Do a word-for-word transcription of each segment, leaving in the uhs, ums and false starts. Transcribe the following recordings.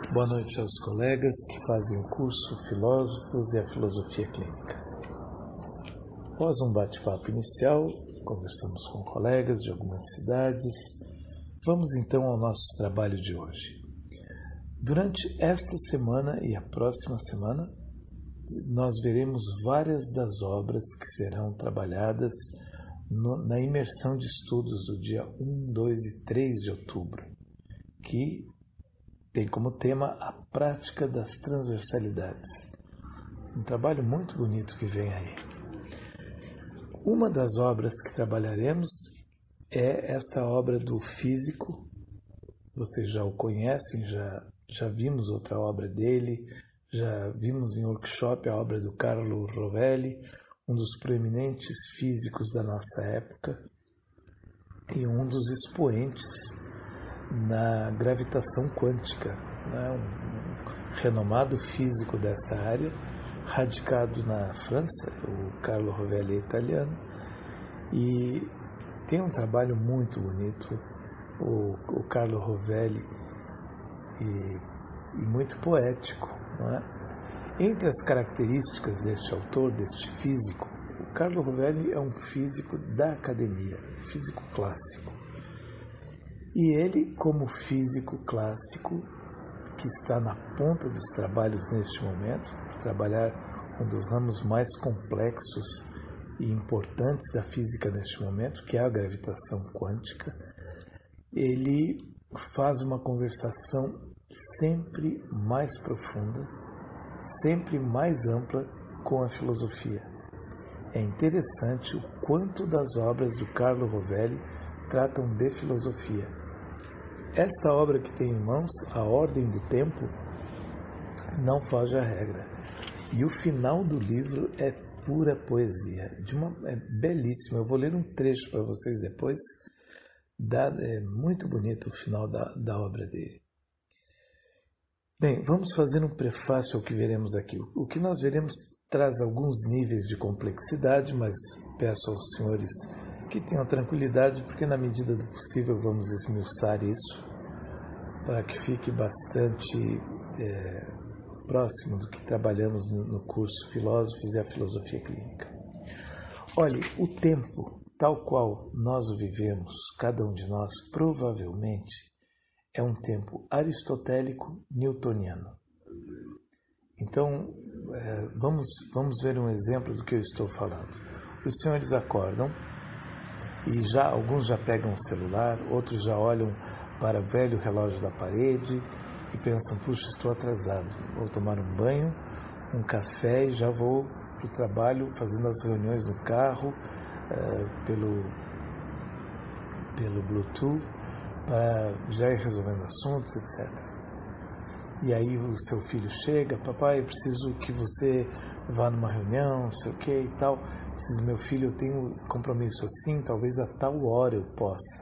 Boa noite aos colegas que fazem o curso Filósofos e a Filosofia Clínica. Após um bate-papo inicial, conversamos com colegas de algumas cidades. Vamos então ao nosso trabalho de hoje. Durante esta semana e a próxima semana, nós veremos várias das obras que serão trabalhadas no, na imersão de estudos do dia um, dois e três de outubro, que tem como tema a prática das transversalidades. Um trabalho muito bonito que vem aí. Uma das obras que trabalharemos é esta obra do físico. Vocês já o conhecem, já, já vimos outra obra dele, já vimos em workshop a obra do Carlo Rovelli, um dos proeminentes físicos da nossa época e um dos expoentes na gravitação quântica, né? um, um renomado físico dessa área, radicado na França. O Carlo Rovelli é italiano e tem um trabalho muito bonito, o, o Carlo Rovelli, e, e muito poético, não é? Entre as características deste autor, deste físico, o Carlo Rovelli é um físico da academia, físico clássico. E ele, como físico clássico, que está na ponta dos trabalhos neste momento, por trabalhar um dos ramos mais complexos e importantes da física neste momento, que é a gravitação quântica, ele faz uma conversação sempre mais profunda, sempre mais ampla com a filosofia. É interessante o quanto das obras do Carlo Rovelli tratam de filosofia. Esta obra que tem em mãos, A Ordem do Tempo, não foge à regra. E o final do livro é pura poesia, de uma, é belíssimo. Eu vou ler um trecho para vocês depois. Dá, é muito bonito o final da, da obra dele. Bem, vamos fazer um prefácio ao que veremos aqui. O que nós veremos traz alguns níveis de complexidade, mas peço aos senhores que tenham tranquilidade, porque na medida do possível vamos esmiuçar isso para que fique bastante é, próximo do que trabalhamos no, no curso Filósofos e a Filosofia Clínica. Olhe, o tempo, tal qual nós o vivemos, cada um de nós, provavelmente, é um tempo aristotélico newtoniano. Então, é, vamos, vamos ver um exemplo do que eu estou falando. Os senhores acordam, e já alguns já pegam o celular, outros já olham para o velho relógio da parede e pensam, puxa, estou atrasado, vou tomar um banho, um café e já vou para o trabalho, fazendo as reuniões no carro, uh, pelo, pelo Bluetooth, para já ir resolvendo assuntos, etcétera. E aí o seu filho chega, papai, eu preciso que você vá numa reunião, não sei o que e tal. Diz, meu filho, eu tenho compromisso assim, talvez a tal hora eu possa.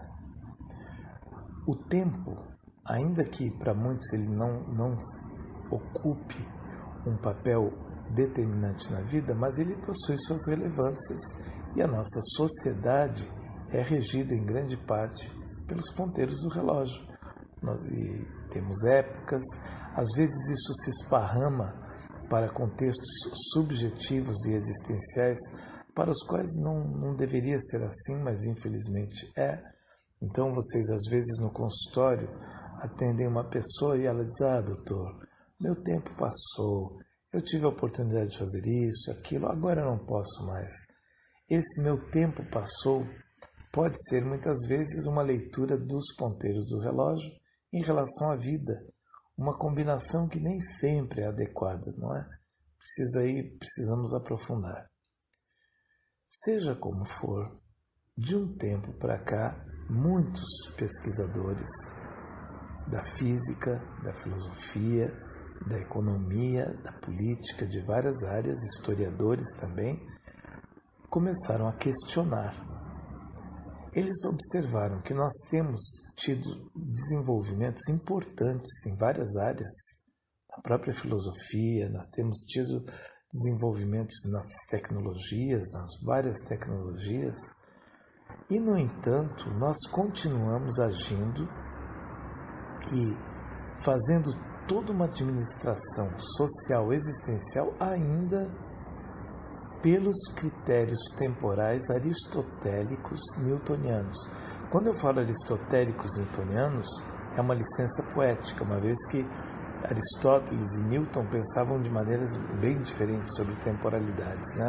O tempo, ainda que para muitos ele não, não ocupe um papel determinante na vida, mas ele possui suas relevâncias e a nossa sociedade é regida em grande parte pelos ponteiros do relógio. Nós e temos épocas, às vezes isso se esparrama para contextos subjetivos e existenciais para os quais não, não deveria ser assim, mas infelizmente é. Então vocês às vezes no consultório atendem uma pessoa e ela diz, ah, doutor, meu tempo passou, eu tive a oportunidade de fazer isso, aquilo, agora eu não posso mais. Esse meu tempo passou pode ser muitas vezes uma leitura dos ponteiros do relógio em relação à vida, uma combinação que nem sempre é adequada, não é? Precisa aí, precisamos aprofundar. Seja como for, de um tempo para cá, muitos pesquisadores da física, da filosofia, da economia, da política, de várias áreas, historiadores também, começaram a questionar. Eles observaram que nós temos tido desenvolvimentos importantes em várias áreas. Na própria filosofia, nós temos tido desenvolvimentos nas tecnologias, nas várias tecnologias, e, no entanto, nós continuamos agindo e fazendo toda uma administração social existencial ainda pelos critérios temporais aristotélicos newtonianos. Quando eu falo aristotélicos newtonianos, é uma licença poética, uma vez que Aristóteles e Newton pensavam de maneiras bem diferentes sobre temporalidade, né?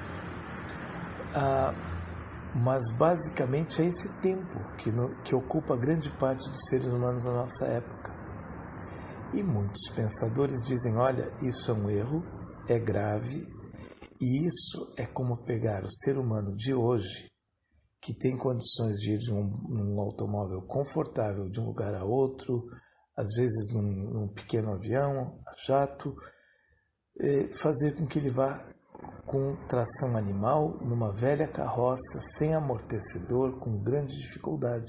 Ah, mas basicamente é esse tempo que, no, que ocupa grande parte dos seres humanos na nossa época. E muitos pensadores dizem, olha, isso é um erro, é grave, e isso é como pegar o ser humano de hoje, que tem condições de ir de um, um automóvel confortável de um lugar a outro, às vezes num, num pequeno avião, jato, fazer com que ele vá com tração animal, numa velha carroça, sem amortecedor, com grande dificuldade.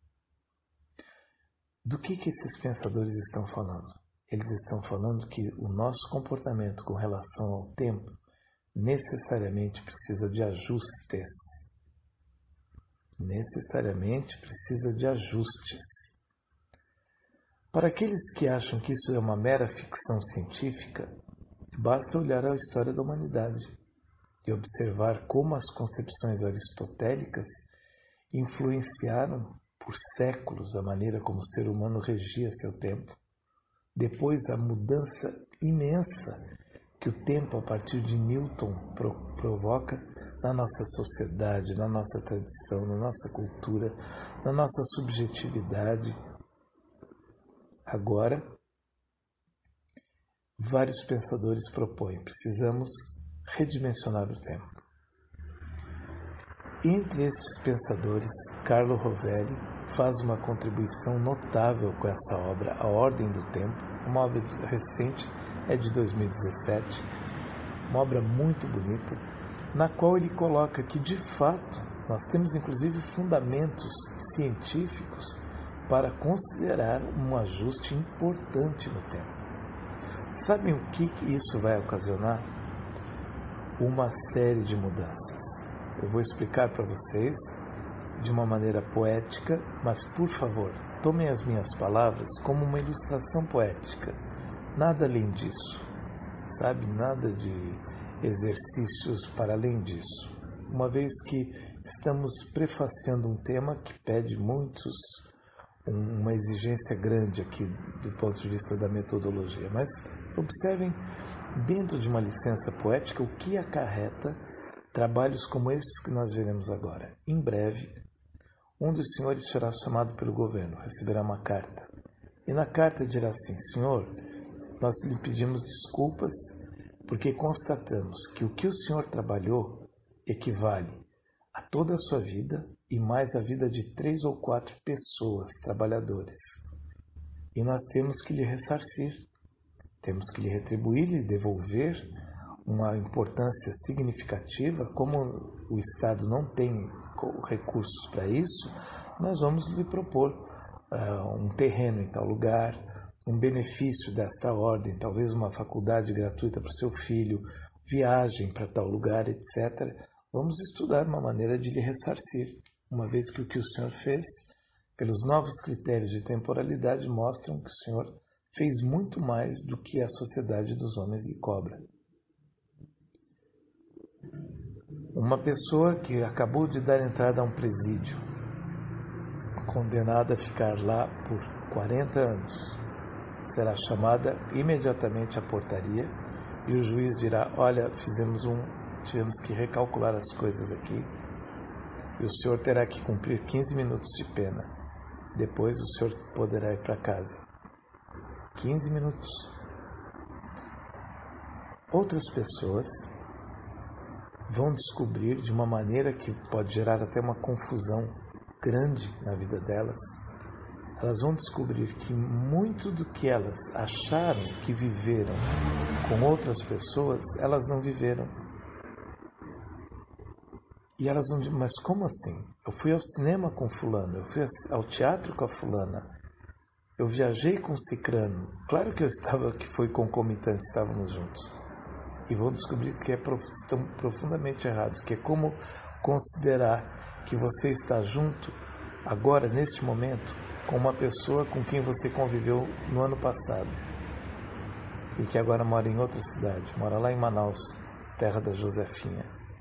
Do que, que esses pensadores estão falando? Eles estão falando que o nosso comportamento com relação ao tempo necessariamente precisa de ajustes. Necessariamente precisa de ajustes. Para aqueles que acham que isso é uma mera ficção científica, basta olhar a história da humanidade e observar como as concepções aristotélicas influenciaram por séculos a maneira como o ser humano regia seu tempo. Depois, a mudança imensa que o tempo, a partir de Newton, pro- provoca na nossa sociedade, na nossa tradição, na nossa cultura, na nossa subjetividade. Agora, vários pensadores propõem, precisamos redimensionar o tempo. Entre estes pensadores, Carlo Rovelli faz uma contribuição notável com essa obra, A Ordem do Tempo, uma obra recente, é de dois mil e dezessete, uma obra muito bonita, na qual ele coloca que, de fato, nós temos inclusive fundamentos científicos para considerar um ajuste importante no tempo. Sabem o que isso vai ocasionar? Uma série de mudanças. Eu vou explicar para vocês de uma maneira poética, mas, por favor, tomem as minhas palavras como uma ilustração poética. Nada além disso, sabe? Nada de exercícios para além disso. Uma vez que estamos prefaciando um tema que pede muitos, uma exigência grande aqui do ponto de vista da metodologia. Mas observem, dentro de uma licença poética, o que acarreta trabalhos como estes que nós veremos agora. Em breve, um dos senhores será chamado pelo governo, receberá uma carta. E na carta dirá assim: Senhor, nós lhe pedimos desculpas porque constatamos que o que o senhor trabalhou equivale a toda a sua vida e mais a vida de três ou quatro pessoas, trabalhadores. E nós temos que lhe ressarcir, temos que lhe retribuir, lhe devolver uma importância significativa. Como o Estado não tem recursos para isso, nós vamos lhe propor uh, um terreno em tal lugar, um benefício desta ordem, talvez uma faculdade gratuita para o seu filho, viagem para tal lugar, etcétera. Vamos estudar uma maneira de lhe ressarcir, uma vez que o que o senhor fez, pelos novos critérios de temporalidade, mostram que o senhor fez muito mais do que a sociedade dos homens lhe cobra. Uma pessoa que acabou de dar entrada a um presídio, condenada a ficar lá por quarenta anos, será chamada imediatamente à portaria e o juiz dirá: olha, fizemos um, tivemos que recalcular as coisas aqui e o senhor terá que cumprir quinze minutos de pena. Depois o senhor poderá ir para casa. quinze minutos. Outras pessoas vão descobrir de uma maneira que pode gerar até uma confusão grande na vida delas. Elas vão descobrir que muito do que elas acharam que viveram com outras pessoas, elas não viveram. E elas vão dizer: mas como assim? Eu fui ao cinema com fulano, eu fui ao teatro com a fulana, eu viajei com cicrano. Claro que eu estava, que foi concomitante, estávamos juntos. E vão descobrir que é, estão profundamente errados, que é como considerar que você está junto, agora, neste momento, com uma pessoa com quem você conviveu no ano passado. e que agora mora em outra cidade, mora lá em Manaus, terra da Josefinha.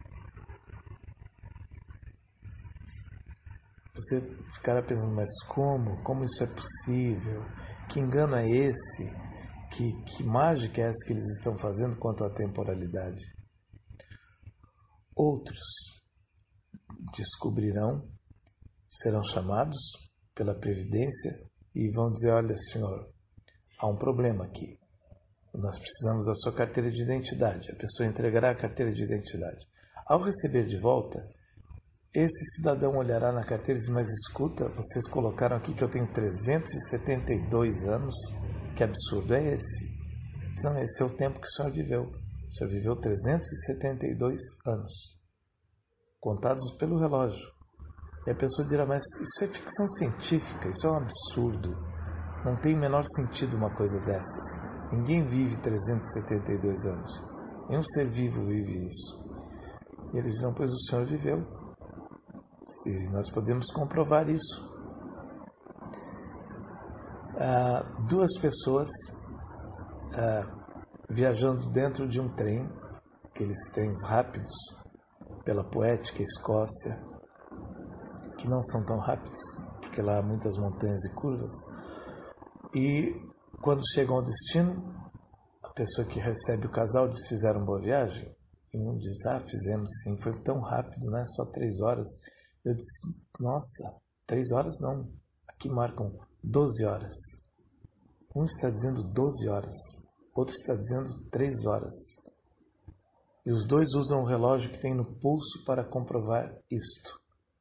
Você ficará pensando, mas como? Como isso é possível? Que engano é esse? Que, que mágica é essa que eles estão fazendo quanto à temporalidade? Outros descobrirão, serão chamados pela Previdência e vão dizer, olha senhor, há um problema aqui. Nós precisamos da sua carteira de identidade. A pessoa entregará a carteira de identidade. Ao receber de volta, esse cidadão olhará na carteira e diz, mas escuta, vocês colocaram aqui que eu tenho trezentos e setenta e dois anos. Que absurdo é esse? Não, esse é o tempo que o senhor viveu. O senhor viveu trezentos e setenta e dois anos, contados pelo relógio. E a pessoa dirá, mas isso é ficção científica, isso é um absurdo. Não tem o menor sentido uma coisa dessas. Ninguém vive trezentos e setenta e dois anos. Nenhum ser vivo vive isso. E eles dirão, pois o senhor viveu. E nós podemos comprovar isso. Ah, duas pessoas ah, viajando dentro de um trem, aqueles trens rápidos, pela poética Escócia, que não são tão rápidos, porque lá há muitas montanhas e curvas. E quando chegam ao destino, a pessoa que recebe o casal diz, fizeram boa viagem? E um diz, ah, fizemos sim, foi tão rápido, né? Só três horas. Eu disse, nossa, três horas não, aqui marcam doze horas. Um está dizendo doze horas, outro está dizendo três horas. E os dois usam o relógio que tem no pulso para comprovar isto.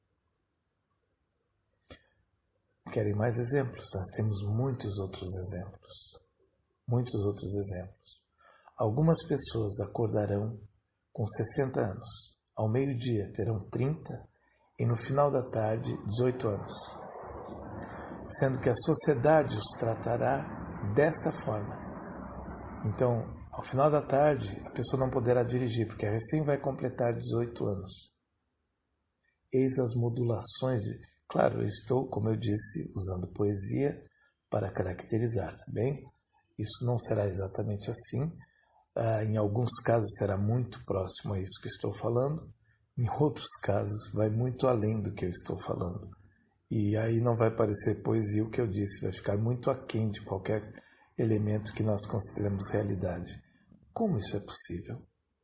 Querem mais exemplos? Nós temos muitos outros exemplos. Muitos outros exemplos. Algumas pessoas acordarão com sessenta anos. Ao meio-dia terão trinta e no final da tarde dezoito anos. Sendo que a sociedade os tratará desta forma. Então, ao final da tarde, a pessoa não poderá dirigir, porque recém vai completar dezoito anos. Eis as modulações de... Claro, eu estou, como eu disse, usando poesia para caracterizar, tá bem? Isso não será exatamente assim. Ah, em alguns casos será muito próximo a isso que estou falando. Em outros casos vai muito além do que eu estou falando. E aí não vai parecer poesia o que eu disse, vai ficar muito aquém de qualquer elemento que nós consideramos realidade. Como isso é possível?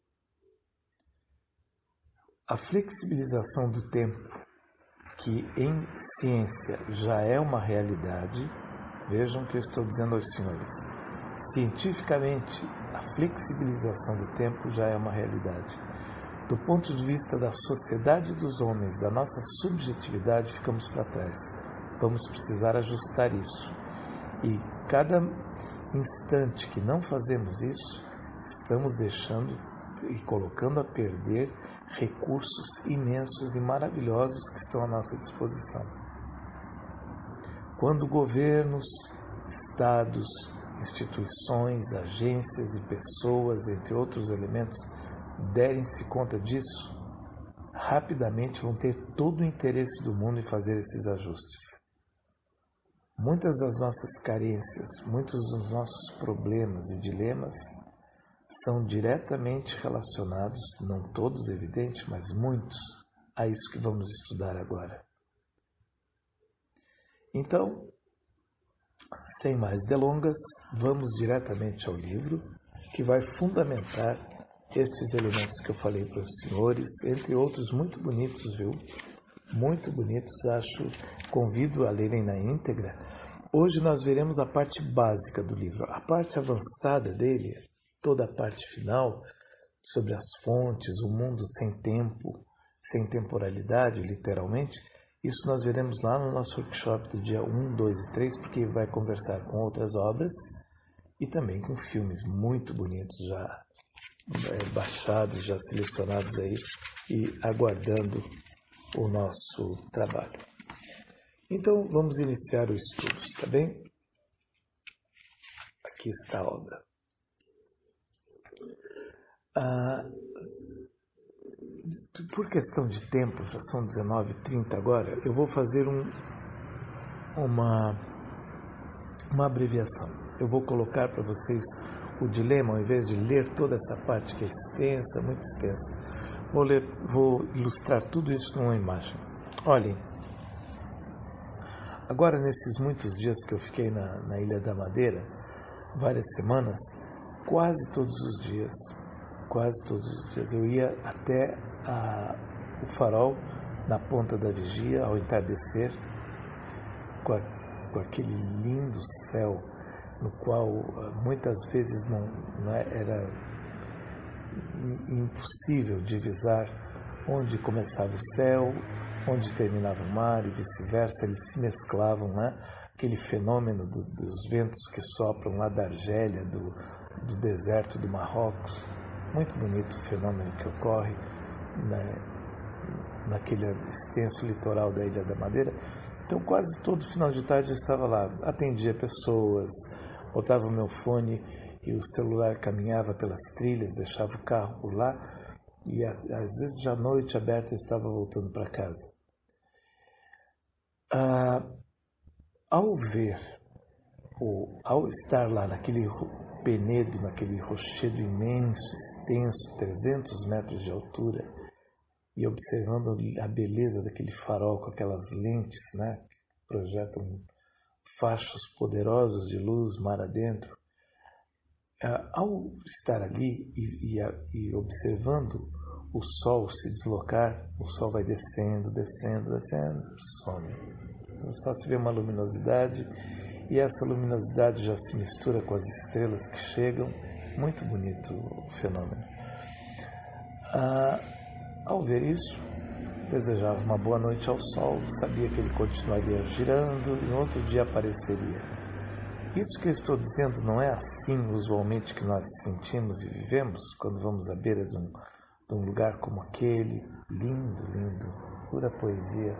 A flexibilização do tempo, que em ciência já é uma realidade, vejam o que eu estou dizendo aos senhores. Cientificamente, a flexibilização do tempo já é uma realidade. Do ponto de vista da sociedade dos homens, da nossa subjetividade, ficamos para trás. Vamos precisar ajustar isso. E cada instante que não fazemos isso, estamos deixando e colocando a perder recursos imensos e maravilhosos que estão à nossa disposição. Quando governos, estados, instituições, agências e pessoas, entre outros elementos, derem-se conta disso, rapidamente vão ter todo o interesse do mundo em fazer esses ajustes. Muitas das nossas carências, muitos dos nossos problemas e dilemas são diretamente relacionados, não todos evidentes, mas muitos, a isso que vamos estudar agora. Então, sem mais delongas, vamos diretamente ao livro, que vai fundamentar estes elementos que eu falei para os senhores, entre outros muito bonitos, viu? Muito bonitos, acho, convido a lerem na íntegra. Hoje nós veremos a parte básica do livro. A parte avançada dele, toda a parte final, sobre as fontes, o mundo sem tempo, sem temporalidade, literalmente, isso nós veremos lá no nosso workshop do dia um, dois e três, porque vai conversar com outras obras e também com filmes muito bonitos já é, baixados, já selecionados aí e aguardando o nosso trabalho. Então vamos iniciar o estudo, está bem? Aqui está a obra. Ah, por questão de tempo, já são dezenove e trinta agora, eu vou fazer um, uma, uma abreviação. Eu vou colocar para vocês o dilema, ao invés de ler toda essa parte que é extensa, muito extensa, vou, ler, vou ilustrar tudo isso numa imagem. Olhem, agora nesses muitos dias que eu fiquei na, na Ilha da Madeira, várias semanas, quase todos os dias, quase todos os dias, eu ia até a, o farol, na ponta da vigia, ao entardecer, com, a, com aquele lindo céu, no qual muitas vezes não, não é, era impossível divisar onde começava o céu, onde terminava o mar e vice-versa, eles se mesclavam, né? Aquele fenômeno do, dos ventos que sopram lá da Argélia, do, do deserto do Marrocos, muito bonito o fenômeno que ocorre, né, naquele extenso litoral da Ilha da Madeira. Então quase todo final de tarde eu estava lá, atendia pessoas, botava o meu fone e o celular caminhava pelas trilhas, deixava o carro por lá e às vezes já à noite aberta eu estava voltando para casa. Ah, ao ver, ou ao estar lá naquele penedo, naquele rochedo imenso, extenso, trezentos metros de altura, e observando a beleza daquele farol com aquelas lentes, né, que projetam fachos poderosos de luz mar adentro, ao estar ali e, e, e observando o sol se deslocar, o sol vai descendo, descendo, descendo, some. Só se vê uma luminosidade e essa luminosidade já se mistura com as estrelas que chegam. Muito bonito o fenômeno. Ah, ao ver isso, desejava uma boa noite ao sol, sabia que ele continuaria girando e no outro dia apareceria. Isso que eu estou dizendo não é assim usualmente que nós sentimos e vivemos quando vamos à beira de um, de um lugar como aquele, lindo, lindo, pura poesia,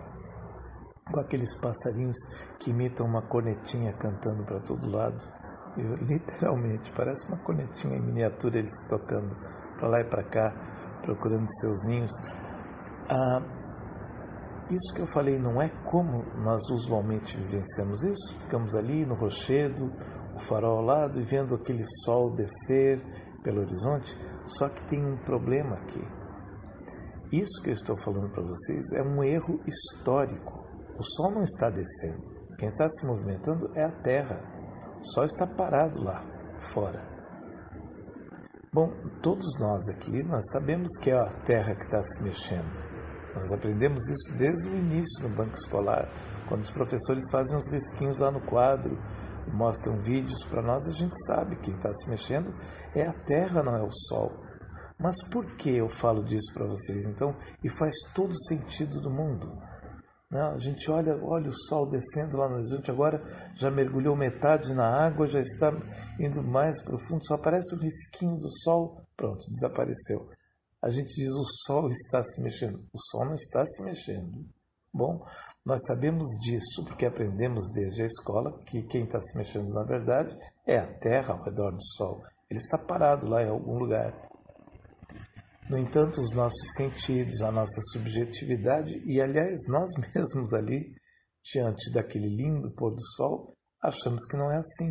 com aqueles passarinhos que imitam uma cornetinha cantando para todo lado. E, literalmente, parece uma cornetinha em miniatura, eles tocando para lá e para cá, procurando seus ninhos. Ah, isso que eu falei não é como nós usualmente vivenciamos isso. Ficamos ali no rochedo, o farol ao lado e vendo aquele sol descer pelo horizonte. Só que tem um problema aqui. Isso que eu estou falando para vocês é um erro histórico. O sol não está descendo. Quem está se movimentando é a Terra. O sol está parado lá fora. Bom, todos nós aqui, nós sabemos que é a Terra que está se mexendo. Nós aprendemos isso desde o início no banco escolar, quando os professores fazem uns risquinhos lá no quadro, mostram vídeos para nós, a gente sabe que quem está se mexendo é a Terra, não é o Sol. Mas por que eu falo disso para vocês, então? E faz todo o sentido do mundo. Não, a gente olha, olha o Sol descendo lá no horizonte, agora já mergulhou metade na água, já está indo mais profundo, só aparece o risquinho do Sol, pronto, desapareceu. A gente diz o Sol está se mexendo. O Sol não está se mexendo. Bom, nós sabemos disso porque aprendemos desde a escola que quem está se mexendo na verdade é a Terra ao redor do Sol. Ele está parado lá em algum lugar. No entanto, os nossos sentidos, a nossa subjetividade e, aliás, nós mesmos ali, diante daquele lindo pôr do Sol, achamos que não é assim.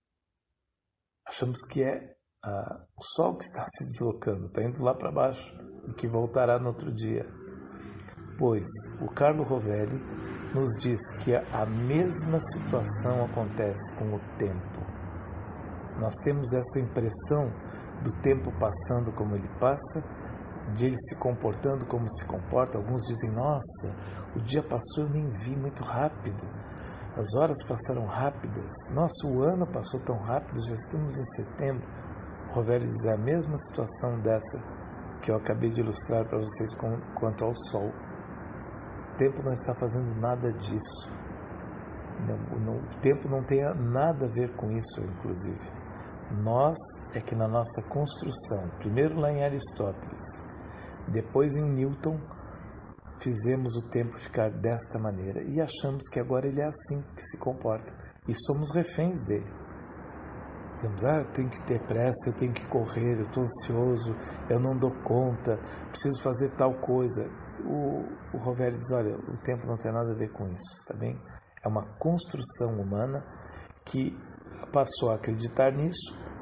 Achamos que é Ah, o Sol que está se deslocando, está indo lá para baixo e que voltará no outro dia. Pois o Carlo Rovelli nos diz que a mesma situação acontece com o tempo. Nós temos essa impressão do tempo passando como ele passa, de ele se comportando como se comporta. Alguns dizem, nossa, o dia passou, eu nem vi, muito rápido. As horas passaram rápidas. Nossa, o ano passou tão rápido, já estamos em setembro. Rovelli diz a mesma situação dessa que eu acabei de ilustrar para vocês com, quanto ao Sol. O tempo não está fazendo nada disso. Não, não, o tempo não tem nada a ver com isso, inclusive. Nós é que na nossa construção, primeiro lá em Aristóteles, depois em Newton, fizemos o tempo ficar desta maneira e achamos que agora ele é assim que se comporta e somos reféns dele. Dizemos, ah, eu tenho que ter pressa, eu tenho que correr, eu estou ansioso, eu não dou conta, preciso fazer tal coisa. O, o Rovelli diz, olha, o tempo não tem nada a ver com isso, está bem? É uma construção humana que passou a acreditar nisso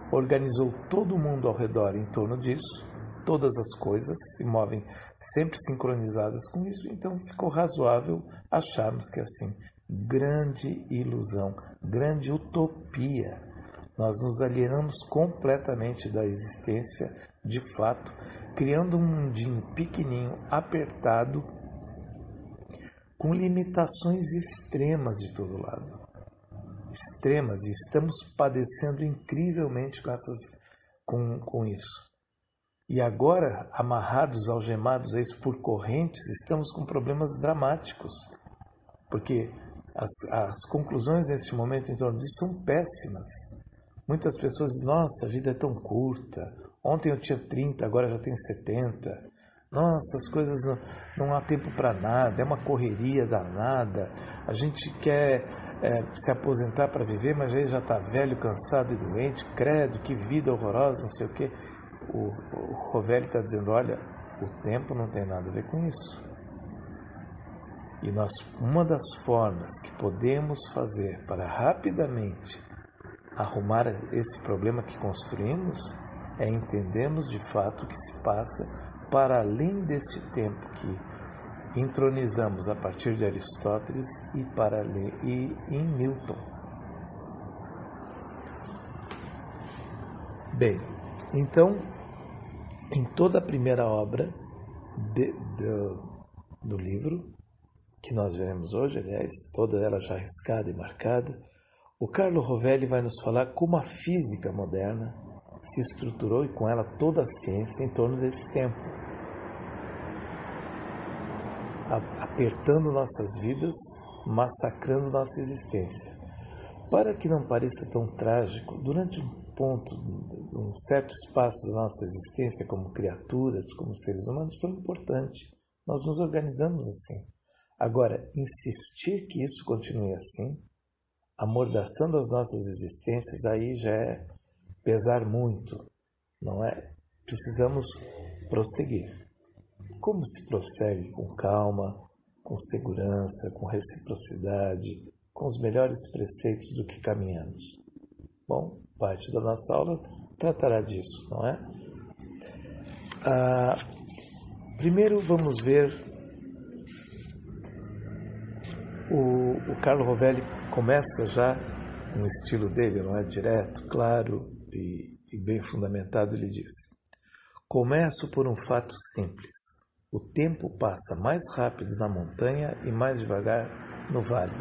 organizou todo mundo ao redor em torno disso, todas as coisas se movem sempre sincronizadas com isso, então ficou razoável acharmos que assim, grande ilusão, grande utopia. Nós nos alienamos completamente da existência de fato, criando um mundinho pequenininho, apertado, com limitações extremas de todo lado. Extremas, e estamos padecendo incrivelmente com, essas, com, com isso. E agora, amarrados, algemados a isso por correntes, estamos com problemas dramáticos, porque as, as conclusões neste momento em torno disso são péssimas. Muitas pessoas dizem, nossa, a vida é tão curta, ontem eu tinha trinta, agora já tenho setenta, nossa, as coisas não, não há tempo para nada, é uma correria danada, a gente quer é, se aposentar para viver, mas aí já está velho, cansado e doente, credo, que vida horrorosa, não sei o quê. O, o Rovelli está dizendo, olha, o tempo não tem nada a ver com isso. E nós, uma das formas que podemos fazer para rapidamente arrumar esse problema que construímos é entendermos de fato o que se passa para além deste tempo que entronizamos a partir de Aristóteles e, para, e em Newton. Bem, então, em toda a primeira obra de, de, do livro, que nós veremos hoje, aliás, toda ela já riscada e marcada, o Carlo Rovelli vai nos falar como a física moderna se estruturou e com ela toda a ciência em torno desse tempo, apertando nossas vidas, massacrando nossa existência. Para que não pareça tão trágico, durante um ponto, um certo espaço da nossa existência como criaturas, como seres humanos, foi importante. Nós nos organizamos assim. Agora, insistir que isso continue assim, amordaçando as nossas existências, aí já é pesar muito, não é? Precisamos prosseguir. Como se prossegue? Com calma, com segurança, com reciprocidade, com os melhores preceitos do que caminhamos. Bom, parte da nossa aula tratará disso, não é? Ah, primeiro vamos ver o, o Carlo Rovelli começa já no estilo dele, não é? Direto, claro e, e bem fundamentado, ele diz: começo por um fato simples. O tempo passa mais rápido na montanha e mais devagar no vale.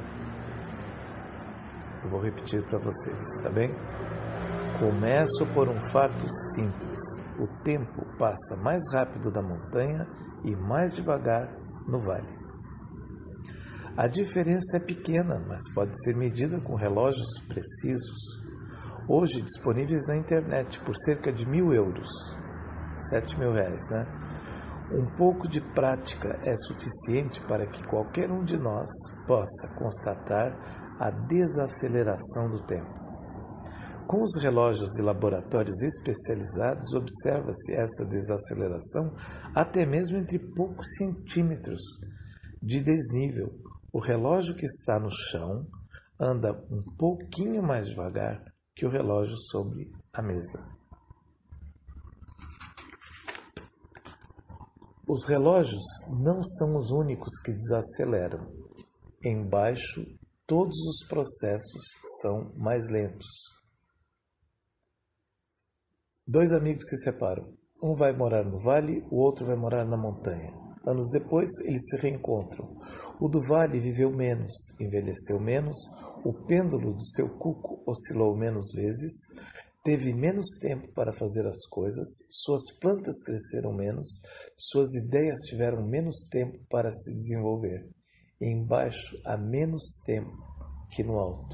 Eu vou repetir para vocês, tá bem? Começo por um fato simples. O tempo passa mais rápido na montanha e mais devagar no vale. A diferença é pequena, mas pode ser medida com relógios precisos, hoje disponíveis na internet por cerca de mil euros, sete mil reais, né? Um pouco de prática é suficiente para que qualquer um de nós possa constatar a desaceleração do tempo. Com os relógios de laboratórios especializados, observa-se essa desaceleração até mesmo entre poucos centímetros de desnível. O relógio que está no chão anda um pouquinho mais devagar que o relógio sobre a mesa. Os relógios não são os únicos que desaceleram. Embaixo, todos os processos são mais lentos. Dois amigos se separam. Um vai morar no vale, o outro vai morar na montanha. Anos depois, eles se reencontram. O do vale viveu menos, envelheceu menos, o pêndulo do seu cuco oscilou menos vezes, teve menos tempo para fazer as coisas, suas plantas cresceram menos, suas ideias tiveram menos tempo para se desenvolver. E embaixo há menos tempo que no alto.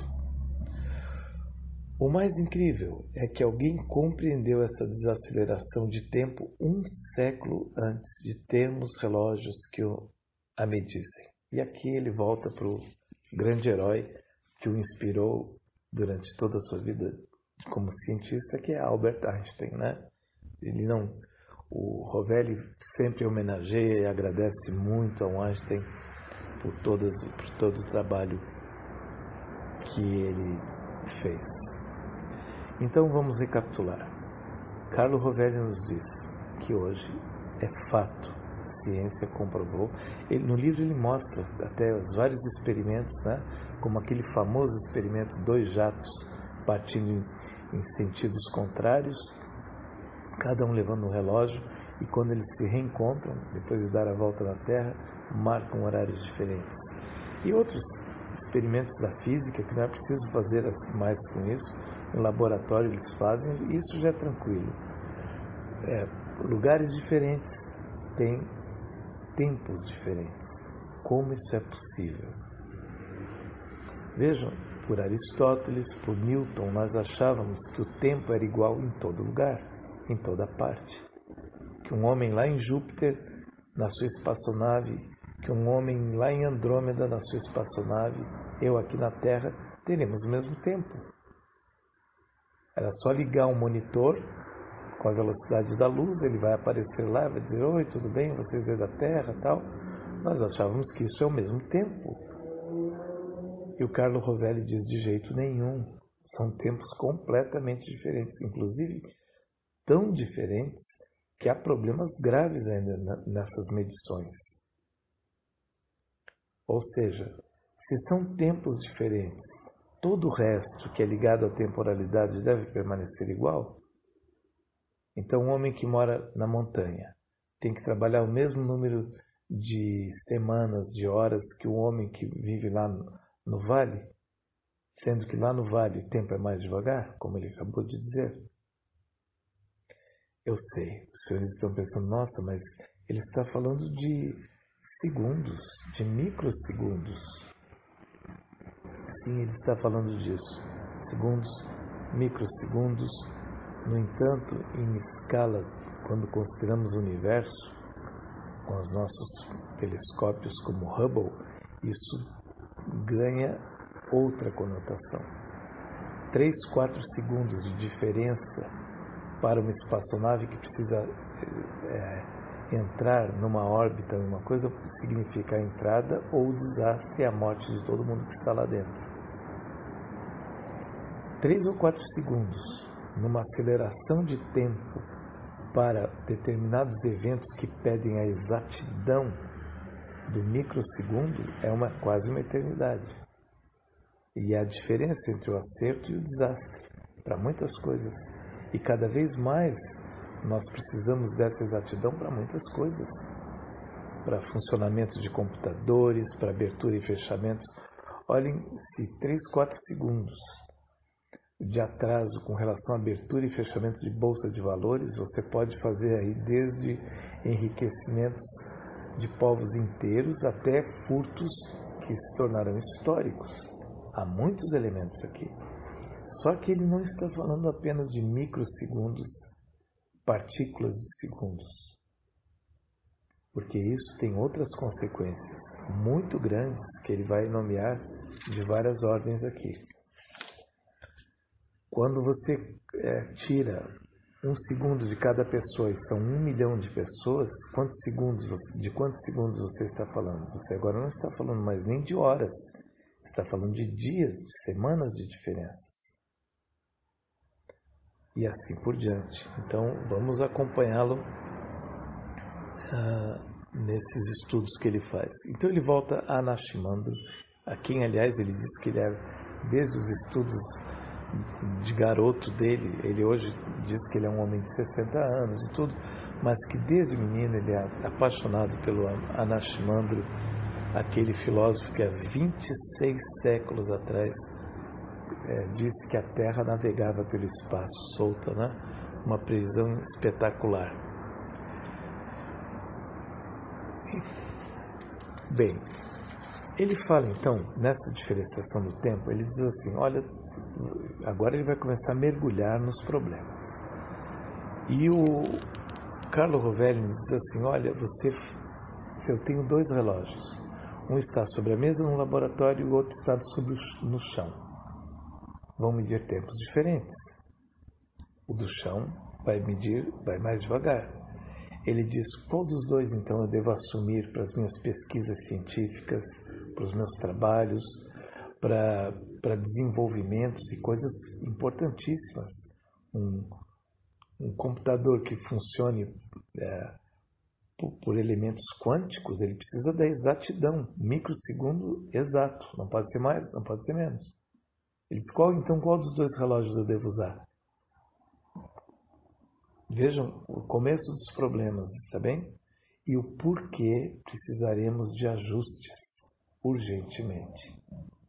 O mais incrível é que alguém compreendeu essa desaceleração de tempo um século antes de termos relógios que a medissem. E aqui ele volta para o grande herói que o inspirou durante toda a sua vida como cientista, que é Albert Einstein, né? Ele não, o Rovelli sempre homenageia e agradece muito ao Einstein por, todas, por todo o trabalho que ele fez. Então vamos recapitular. Carlo Rovelli nos diz que hoje é fato, a ciência comprovou. Ele, no livro ele mostra até os vários experimentos, né? Como aquele famoso experimento, dois jatos partindo em, em sentidos contrários, cada um levando um relógio, e quando eles se reencontram, depois de dar a volta na Terra, marcam horários diferentes. E outros experimentos da física, que não é preciso fazer mais com isso, no laboratório eles fazem, e isso já é tranquilo. É, lugares diferentes têm tempos diferentes. Como isso é possível? Vejam, por Aristóteles, por Newton, nós achávamos que o tempo era igual em todo lugar, em toda parte. Que um homem lá em Júpiter, na sua espaçonave, que um homem lá em Andrômeda, na sua espaçonave, eu aqui na Terra, teremos o mesmo tempo. Era só ligar um monitor com a velocidade da luz, ele vai aparecer lá, vai dizer, oi, tudo bem, vocês veio da Terra, tal. Nós achávamos que isso é o mesmo tempo. E o Carlo Rovelli diz, de jeito nenhum. São tempos completamente diferentes, inclusive tão diferentes que há problemas graves ainda nessas medições. Ou seja, se são tempos diferentes, todo o resto que é ligado à temporalidade deve permanecer igual? Então, um homem que mora na montanha tem que trabalhar o mesmo número de semanas, de horas que um homem que vive lá no, no vale, sendo que lá no vale o tempo é mais devagar, como ele acabou de dizer. Eu sei, os senhores estão pensando, nossa, mas ele está falando de segundos, de microsegundos. Sim, ele está falando disso. Segundos, microsegundos. No entanto, em escala, quando consideramos o universo, com os nossos telescópios como Hubble, isso ganha outra conotação. Três, quatro segundos de diferença para uma espaçonave que precisa é, entrar numa órbita, uma coisa significa a entrada ou o desastre e a morte de todo mundo que está lá dentro. Três ou quatro segundos numa aceleração de tempo para determinados eventos que pedem a exatidão do microsegundo é uma, quase uma eternidade. E há diferença entre o acerto e o desastre para muitas coisas. E cada vez mais nós precisamos dessa exatidão para muitas coisas. Para funcionamento de computadores, para abertura e fechamentos. Olhem, se três, quatro segundos de atraso com relação à abertura e fechamento de bolsa de valores, você pode fazer aí desde enriquecimentos de povos inteiros até furtos que se tornarão históricos. Há muitos elementos aqui. Só que ele não está falando apenas de microsegundos, partículas de segundos. Porque isso tem outras consequências muito grandes que ele vai nomear de várias ordens aqui. Quando você é, tira um segundo de cada pessoa e são um milhão de pessoas, quantos segundos, de quantos segundos você está falando? Você agora não está falando mais nem de horas, está falando de dias, de semanas de diferença. E assim por diante. Então, vamos acompanhá-lo ah, nesses estudos que ele faz. Então, ele volta a Anaximandro, a quem, aliás, ele diz que ele é, desde os estudos de garoto dele, ele hoje diz que ele é um homem de sessenta anos e tudo, mas que desde menino ele é apaixonado pelo Anaximandro, aquele filósofo que há vinte e seis séculos atrás É, disse que a Terra navegava pelo espaço solta, né? Uma previsão espetacular. Bem, ele fala então, nessa diferenciação do tempo, ele diz assim, olha, agora ele vai começar a mergulhar nos problemas. E o Carlo Rovelli nos diz assim, olha, você, eu tenho dois relógios, um está sobre a mesa no laboratório e o outro está sobre o, no chão. Vão medir tempos diferentes. O do chão vai medir, vai mais devagar. Ele diz, qual dos dois então eu devo assumir para as minhas pesquisas científicas, para os meus trabalhos, para, para desenvolvimentos e coisas importantíssimas um, um computador que funcione é, por, por elementos quânticos, ele precisa da exatidão, microsegundo exato, não pode ser mais, não pode ser menos. Ele diz, qual, então qual dos dois relógios eu devo usar? Vejam o começo dos problemas, está bem? E o porquê precisaremos de ajustes urgentemente.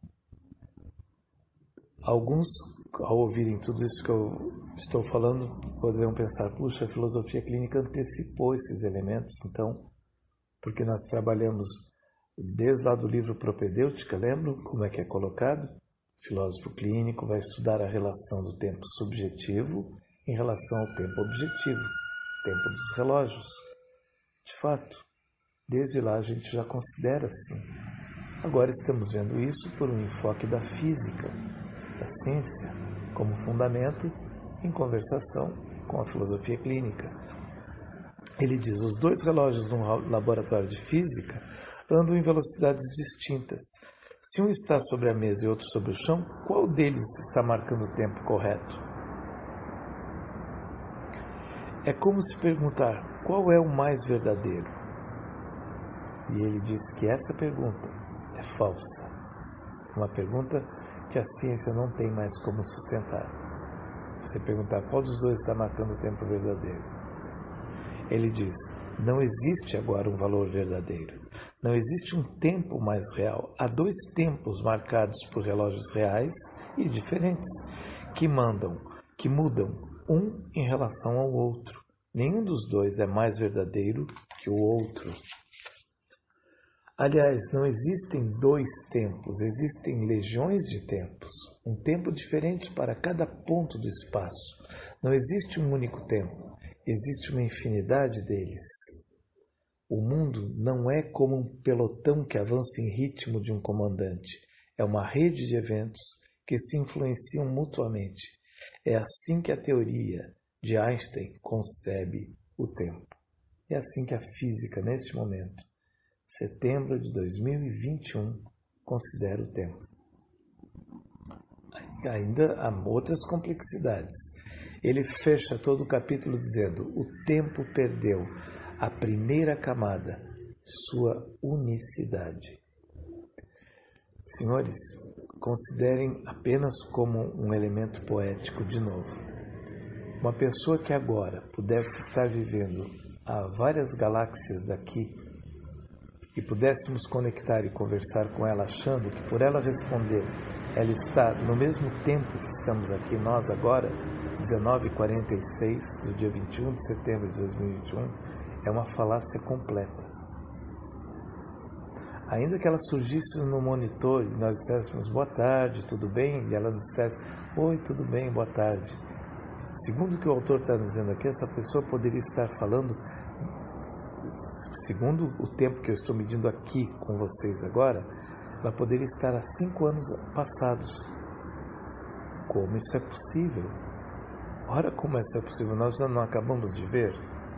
Alguns, ao ouvirem tudo isso que eu estou falando, poderão pensar, puxa, a filosofia clínica antecipou esses elementos, então, porque nós trabalhamos desde lá do livro Propedêutica, lembram como é que é colocado? O filósofo clínico vai estudar a relação do tempo subjetivo em relação ao tempo objetivo, tempo dos relógios. De fato, desde lá a gente já considera assim. Agora estamos vendo isso por um enfoque da física, da ciência, como fundamento em conversação com a filosofia clínica. Ele diz, os dois relógios num laboratório de física andam em velocidades distintas. Se um está sobre a mesa e outro sobre o chão, qual deles está marcando o tempo correto? É como se perguntar, qual é o mais verdadeiro? E ele diz que essa pergunta é falsa. Uma pergunta que a ciência não tem mais como sustentar. Você perguntar qual dos dois está marcando o tempo verdadeiro. Ele diz, não existe agora um valor verdadeiro. Não existe um tempo mais real. Há dois tempos marcados por relógios reais e diferentes, que mandam, que mudam um em relação ao outro. Nenhum dos dois é mais verdadeiro que o outro. Aliás, não existem dois tempos, existem legiões de tempos. Um tempo diferente para cada ponto do espaço. Não existe um único tempo, existe uma infinidade deles. O mundo não é como um pelotão que avança em ritmo de um comandante. É uma rede de eventos que se influenciam mutuamente. É assim que a teoria de Einstein concebe o tempo. É assim que a física, neste momento, setembro de dois mil e vinte e um, considera o tempo. Ainda há outras complexidades. Ele fecha todo o capítulo dizendo, o tempo perdeu a primeira camada, sua unicidade. Senhores, considerem apenas como um elemento poético de novo. Uma pessoa que agora pudesse estar vivendo a várias galáxias daqui e pudéssemos conectar e conversar com ela achando que por ela responder ela está no mesmo tempo que estamos aqui nós agora, dezenove e quarenta e seis do dia vinte e um de setembro de dois mil e vinte e um, é uma falácia completa. Ainda que ela surgisse no monitor e nós disséssemos boa tarde, tudo bem? E ela nos dissesse, oi, tudo bem, boa tarde. Segundo o que o autor está dizendo aqui, essa pessoa poderia estar falando, segundo o tempo que eu estou medindo aqui com vocês agora, ela poderia estar há cinco anos passados. Como isso é possível? Ora, como isso é possível? Nós não acabamos de ver.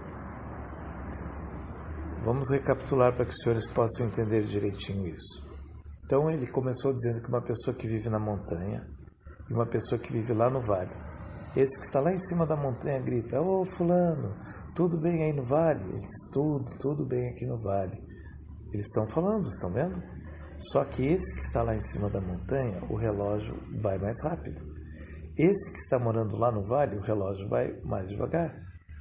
Vamos recapitular para que os senhores possam entender direitinho isso. Então ele começou dizendo que uma pessoa que vive na montanha e uma pessoa que vive lá no vale. Esse que está lá em cima da montanha grita, ô fulano, tudo bem aí no vale? Ele diz, tudo, tudo bem aqui no vale. Eles estão falando, estão vendo? Só que esse que está lá em cima da montanha, o relógio vai mais rápido. Esse que está morando lá no vale, o relógio vai mais devagar.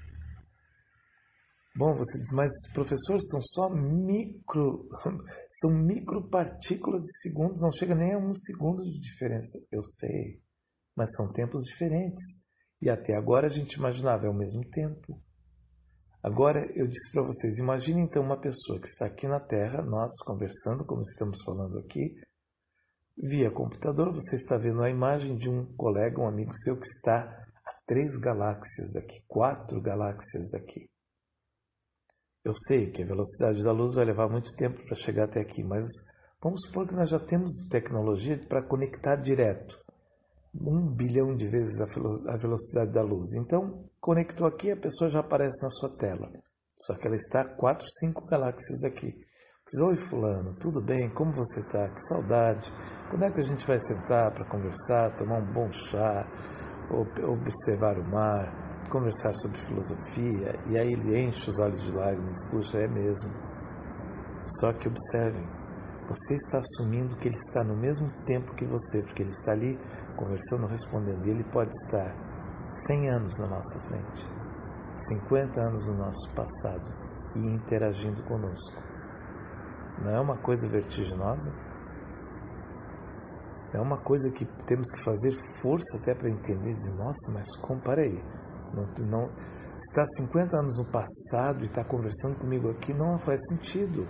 Bom, você diz, mas professor, são só micro, são micropartículas de segundos, não chega nem a um segundo de diferença. Eu sei, mas são tempos diferentes. E até agora a gente imaginava, é o mesmo tempo. Agora eu disse para vocês, imagine então uma pessoa que está aqui na Terra, nós conversando, como estamos falando aqui, via computador, você está vendo a imagem de um colega, um amigo seu que está a três galáxias daqui, quatro galáxias daqui. Eu sei que a velocidade da luz vai levar muito tempo para chegar até aqui, mas vamos supor que nós já temos tecnologia para conectar direto. Um bilhão de vezes a velocidade da luz. Então, conectou aqui, a pessoa já aparece na sua tela. Só que ela está a quatro, cinco galáxias daqui. Diz, oi fulano, tudo bem? Como você está? Que saudade. Quando é que a gente vai sentar para conversar, tomar um bom chá? observar o mar, conversar sobre filosofia, e aí ele enche os olhos de lágrimas, puxa, é mesmo. Só que observem, você está assumindo que ele está no mesmo tempo que você, porque ele está ali conversando, respondendo, e ele pode estar cem anos na nossa frente, cinquenta anos no nosso passado, e interagindo conosco. Não é uma coisa vertiginosa? É uma coisa que temos que fazer força até para entender, dizer, nossa, mas como, para aí, não, não, está cinquenta anos no passado e está conversando comigo aqui, não faz sentido.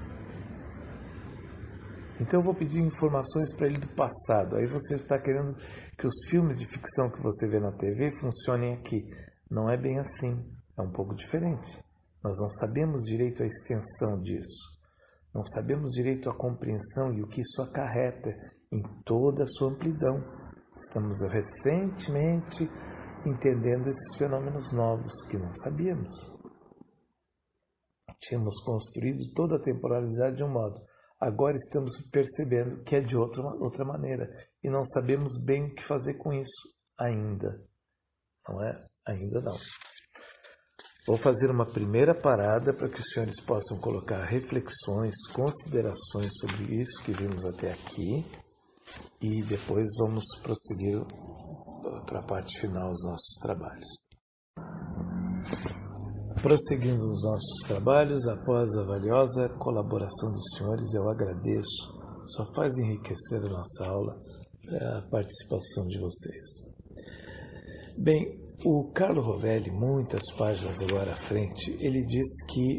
Então eu vou pedir informações para ele do passado. Aí você está querendo que os filmes de ficção que você vê na T V funcionem aqui. Não é bem assim, é um pouco diferente. Nós não sabemos direito a extensão disso. Não sabemos direito a compreensão e o que isso acarreta em toda a sua amplidão. Estamos recentemente entendendo esses fenômenos novos que não sabíamos. Tínhamos construído toda a temporalidade de um modo. Agora estamos percebendo que é de outra, outra maneira. E não sabemos bem o que fazer com isso ainda. Não é? Ainda não. Vou fazer uma primeira parada para que os senhores possam colocar reflexões, considerações sobre isso que vimos até aqui. E depois vamos prosseguir para a parte final dos nossos trabalhos. Prosseguindo os nossos trabalhos, após a valiosa colaboração dos senhores, eu agradeço. Só faz enriquecer a nossa aula a participação de vocês. Bem, o Carlo Rovelli, muitas páginas agora à frente, ele diz que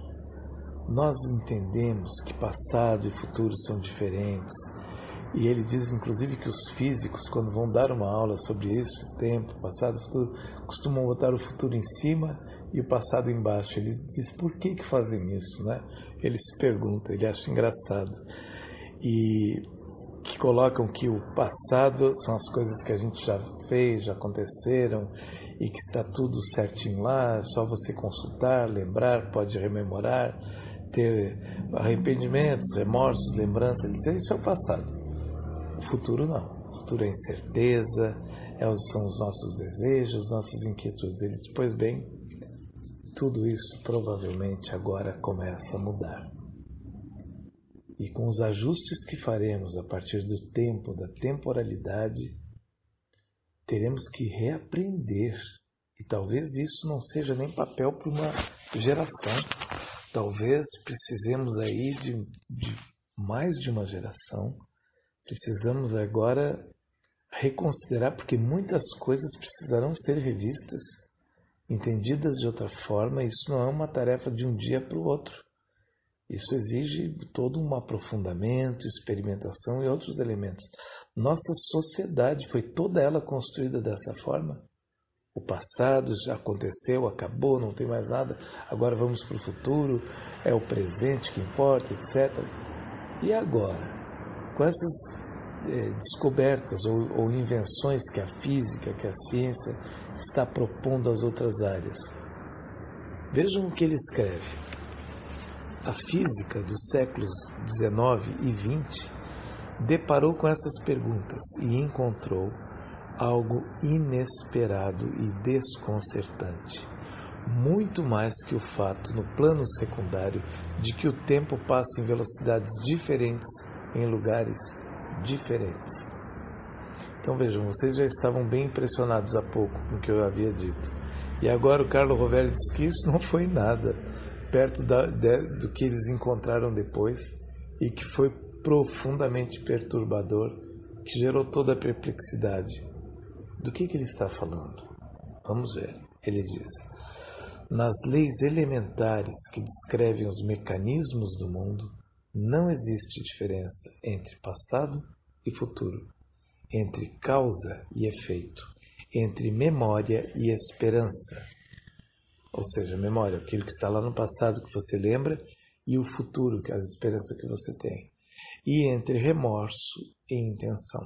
nós entendemos que passado e futuro são diferentes. E ele diz, inclusive, que os físicos, quando vão dar uma aula sobre isso, tempo, passado e futuro, costumam botar o futuro em cima e o passado embaixo. Ele diz, por que que fazem isso, né? Ele se pergunta, ele acha engraçado. E que colocam que o passado são as coisas que a gente já fez, já aconteceram, e que está tudo certinho lá, só você consultar, lembrar, pode rememorar, ter arrependimentos, remorsos, lembranças. Ele diz, isso é o passado. O futuro não. O futuro é incerteza, é, são os nossos desejos, nossas inquietudes. Ele diz, pois bem, tudo isso provavelmente agora começa a mudar. E com os ajustes que faremos a partir do tempo, da temporalidade, teremos que reaprender. E talvez isso não seja nem papel para uma geração. Talvez precisemos aí de, de mais de uma geração. Precisamos agora reconsiderar, porque muitas coisas precisarão ser revistas, entendidas de outra forma. Isso não é uma tarefa de um dia para o outro. Isso exige todo um aprofundamento, experimentação e outros elementos. Nossa sociedade foi toda ela construída dessa forma. O passado já aconteceu, acabou, não tem mais nada. Agora vamos para o futuro, é o presente que importa, etcétera. E agora, com essas é, descobertas ou, ou invenções que a física, que a ciência está propondo às outras áreas, vejam o que ele escreve. A física dos séculos dezenove e vinte deparou com essas perguntas e encontrou algo inesperado e desconcertante. Muito mais que o fato, no plano secundário, de que o tempo passa em velocidades diferentes em lugares diferentes. Então vejam, vocês já estavam bem impressionados há pouco com o que eu havia dito. E agora o Carlo Rovelli diz que isso não foi nada perto da, de, do que eles encontraram depois e que foi profundamente perturbador, que gerou toda a perplexidade. Do que, que ele está falando? Vamos ver. Ele diz, nas leis elementares que descrevem os mecanismos do mundo, não existe diferença entre passado e futuro, entre causa e efeito, entre memória e esperança. Ou seja, memória, aquilo que está lá no passado que você lembra, e o futuro, que é a esperança que você tem. E entre remorso e intenção.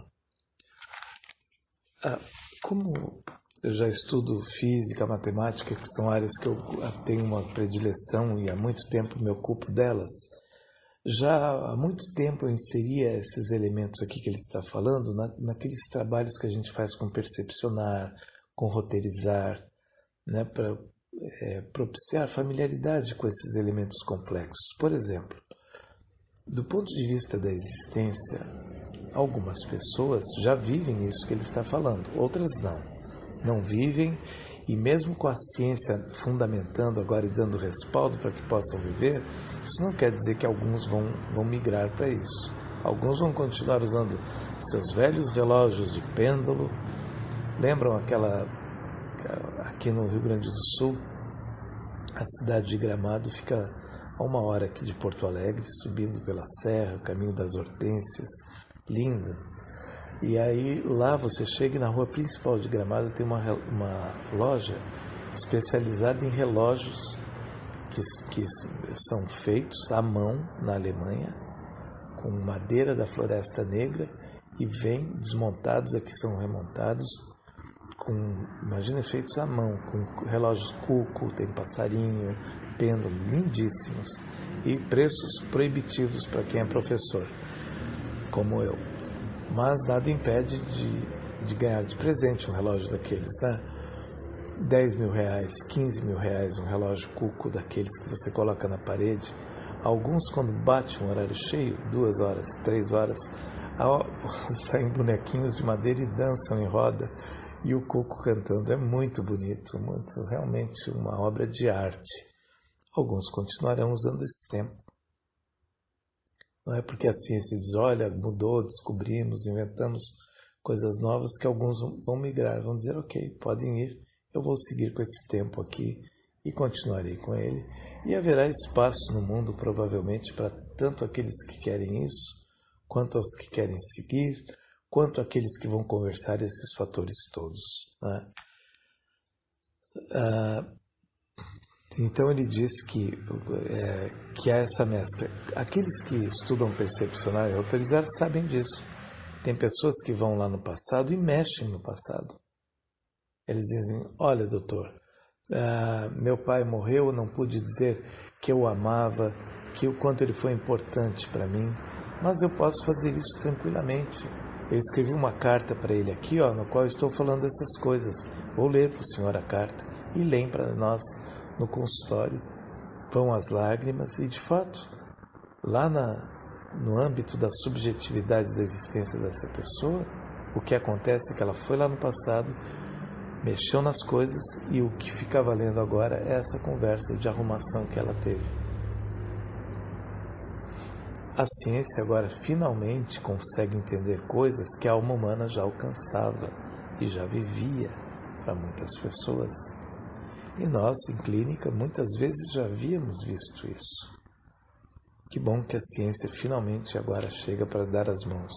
Ah, como eu já estudo física, matemática, que são áreas que eu tenho uma predileção e há muito tempo me ocupo delas, Já há muito tempo eu inseria esses elementos aqui que ele está falando na, naqueles trabalhos que a gente faz com percepcionar, com roteirizar, né, para é, propiciar familiaridade com esses elementos complexos. Por exemplo, do ponto de vista da existência, algumas pessoas já vivem isso que ele está falando, outras não. Não vivem, e mesmo com a ciência fundamentando agora e dando respaldo para que possam viver, isso não quer dizer que alguns vão, vão migrar para isso. Alguns vão continuar usando seus velhos relógios de pêndulo. Lembram aquela, aqui no Rio Grande do Sul, a cidade de Gramado fica a uma hora aqui de Porto Alegre, subindo pela serra, o caminho das Hortênsias, linda. E aí lá você chega e na rua principal de Gramado tem uma, uma loja especializada em relógios que, que são feitos à mão na Alemanha, com madeira da Floresta Negra, e vêm desmontados, aqui são remontados, com, imagina, feitos à mão, com relógios cuco, tem passarinho, pêndulo, lindíssimos, e preços proibitivos para quem é professor, como eu. Mas nada impede de, de ganhar de presente um relógio daqueles, né? dez mil reais, quinze mil reais, um relógio cuco daqueles que você coloca na parede. Alguns, quando bate um horário cheio, duas horas, três horas, saem bonequinhos de madeira e dançam em roda, e o cuco cantando. É muito bonito, muito, realmente uma obra de arte. Alguns continuarão usando esse tempo. Não é porque a ciência diz, olha, mudou, descobrimos, inventamos coisas novas, que alguns vão migrar, vão dizer, ok, podem ir, eu vou seguir com esse tempo aqui e continuarei com ele. E haverá espaço no mundo, provavelmente, para tanto aqueles que querem isso, quanto aos que querem seguir, quanto aqueles que vão conversar esses fatores todos, né? Ah, Então ele diz que, é, que há essa mescla. Aqueles que estudam percepcionar e autorizar sabem disso. Tem pessoas que vão lá no passado e mexem no passado. Eles dizem, olha doutor, ah, meu pai morreu, não pude dizer que eu o amava, que o quanto ele foi importante para mim, mas eu posso fazer isso tranquilamente. Eu escrevi uma carta para ele aqui, ó, no qual estou falando essas coisas. Vou ler para o senhor a carta e leem para nós no consultório. Vão as lágrimas e, de fato, lá na, no âmbito da subjetividade da existência dessa pessoa, o que acontece é que ela foi lá no passado, mexeu nas coisas, e o que fica valendo agora é essa conversa de arrumação que ela teve. A ciência agora finalmente consegue entender coisas que a alma humana já alcançava e já vivia para muitas pessoas. E nós, em clínica, muitas vezes já havíamos visto isso. Que bom que a ciência finalmente agora chega para dar as mãos.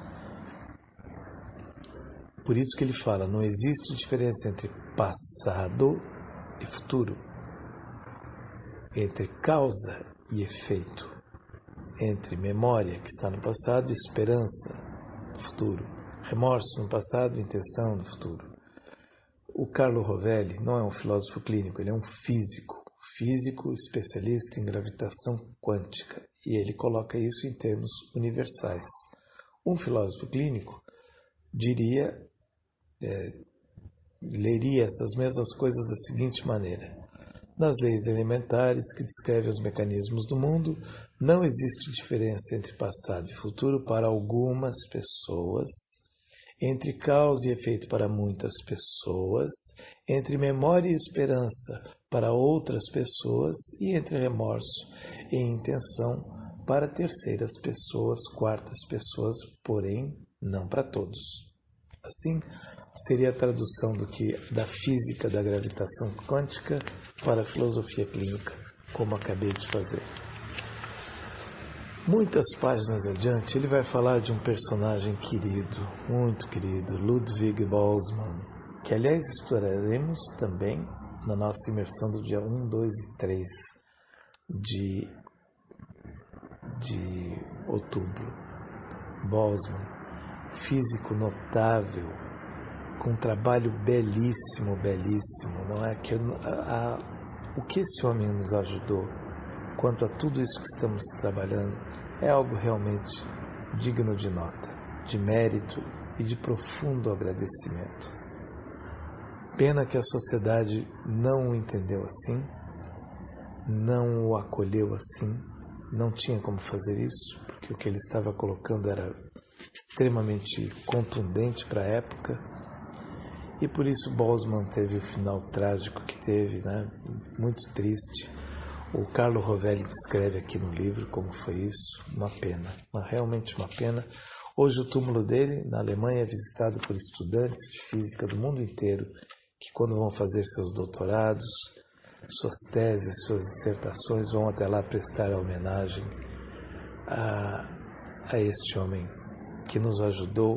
Por isso que ele fala, não existe diferença entre passado e futuro, entre causa e efeito, entre memória, que está no passado, e esperança no futuro, remorso no passado e intenção no futuro. O Carlo Rovelli não é um filósofo clínico, ele é um físico, físico especialista em gravitação quântica, e ele coloca isso em termos universais. Um filósofo clínico diria, é, leria essas mesmas coisas da seguinte maneira: nas leis elementares que descrevem os mecanismos do mundo, não existe diferença entre passado e futuro para algumas pessoas, entre causa e efeito para muitas pessoas, entre memória e esperança para outras pessoas, e entre remorso e intenção para terceiras pessoas, quartas pessoas, porém não para todos. Assim, seria a tradução do que da física da gravitação quântica para a filosofia clínica, como acabei de fazer. Muitas páginas adiante, ele vai falar de um personagem querido, muito querido, Ludwig Boltzmann, que aliás exploraremos também na nossa imersão do dia um, dois e três de, de outubro. Boltzmann, físico notável, com um trabalho belíssimo, belíssimo, não é? Que a, a, o que esse homem nos ajudou quanto a tudo isso que estamos trabalhando é algo realmente digno de nota, de mérito e de profundo agradecimento. Pena que a sociedade não o entendeu assim, não o acolheu assim, não tinha como fazer isso, porque o que ele estava colocando era extremamente contundente para a época, e por isso Boltzmann teve o final trágico que teve, né? Muito triste. O Carlo Rovelli descreve aqui no livro como foi isso, uma pena, uma, realmente uma pena. Hoje o túmulo dele, na Alemanha, é visitado por estudantes de física do mundo inteiro, que quando vão fazer seus doutorados, suas teses, suas dissertações, vão até lá prestar homenagem a, a este homem que nos ajudou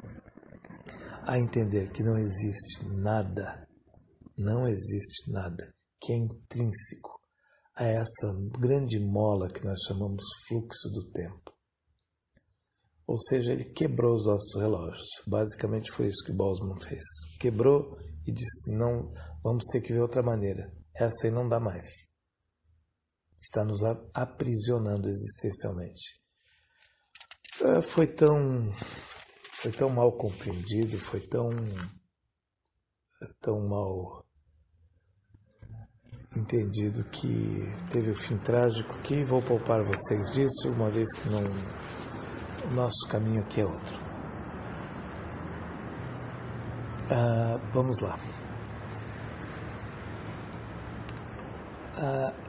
a entender que não existe nada, não existe nada que é intrínseco a essa grande mola que nós chamamos fluxo do tempo. Ou seja, ele quebrou os nossos relógios. Basicamente foi isso que Boltzmann fez. Quebrou e disse, não, vamos ter que ver outra maneira. Essa aí não dá mais. Está nos aprisionando existencialmente. Foi tão, foi tão mal compreendido, foi tão, tão mal entendido que teve o fim trágico que vou poupar vocês disso, uma vez que não, o nosso caminho aqui é outro. Ah, vamos lá. Ah,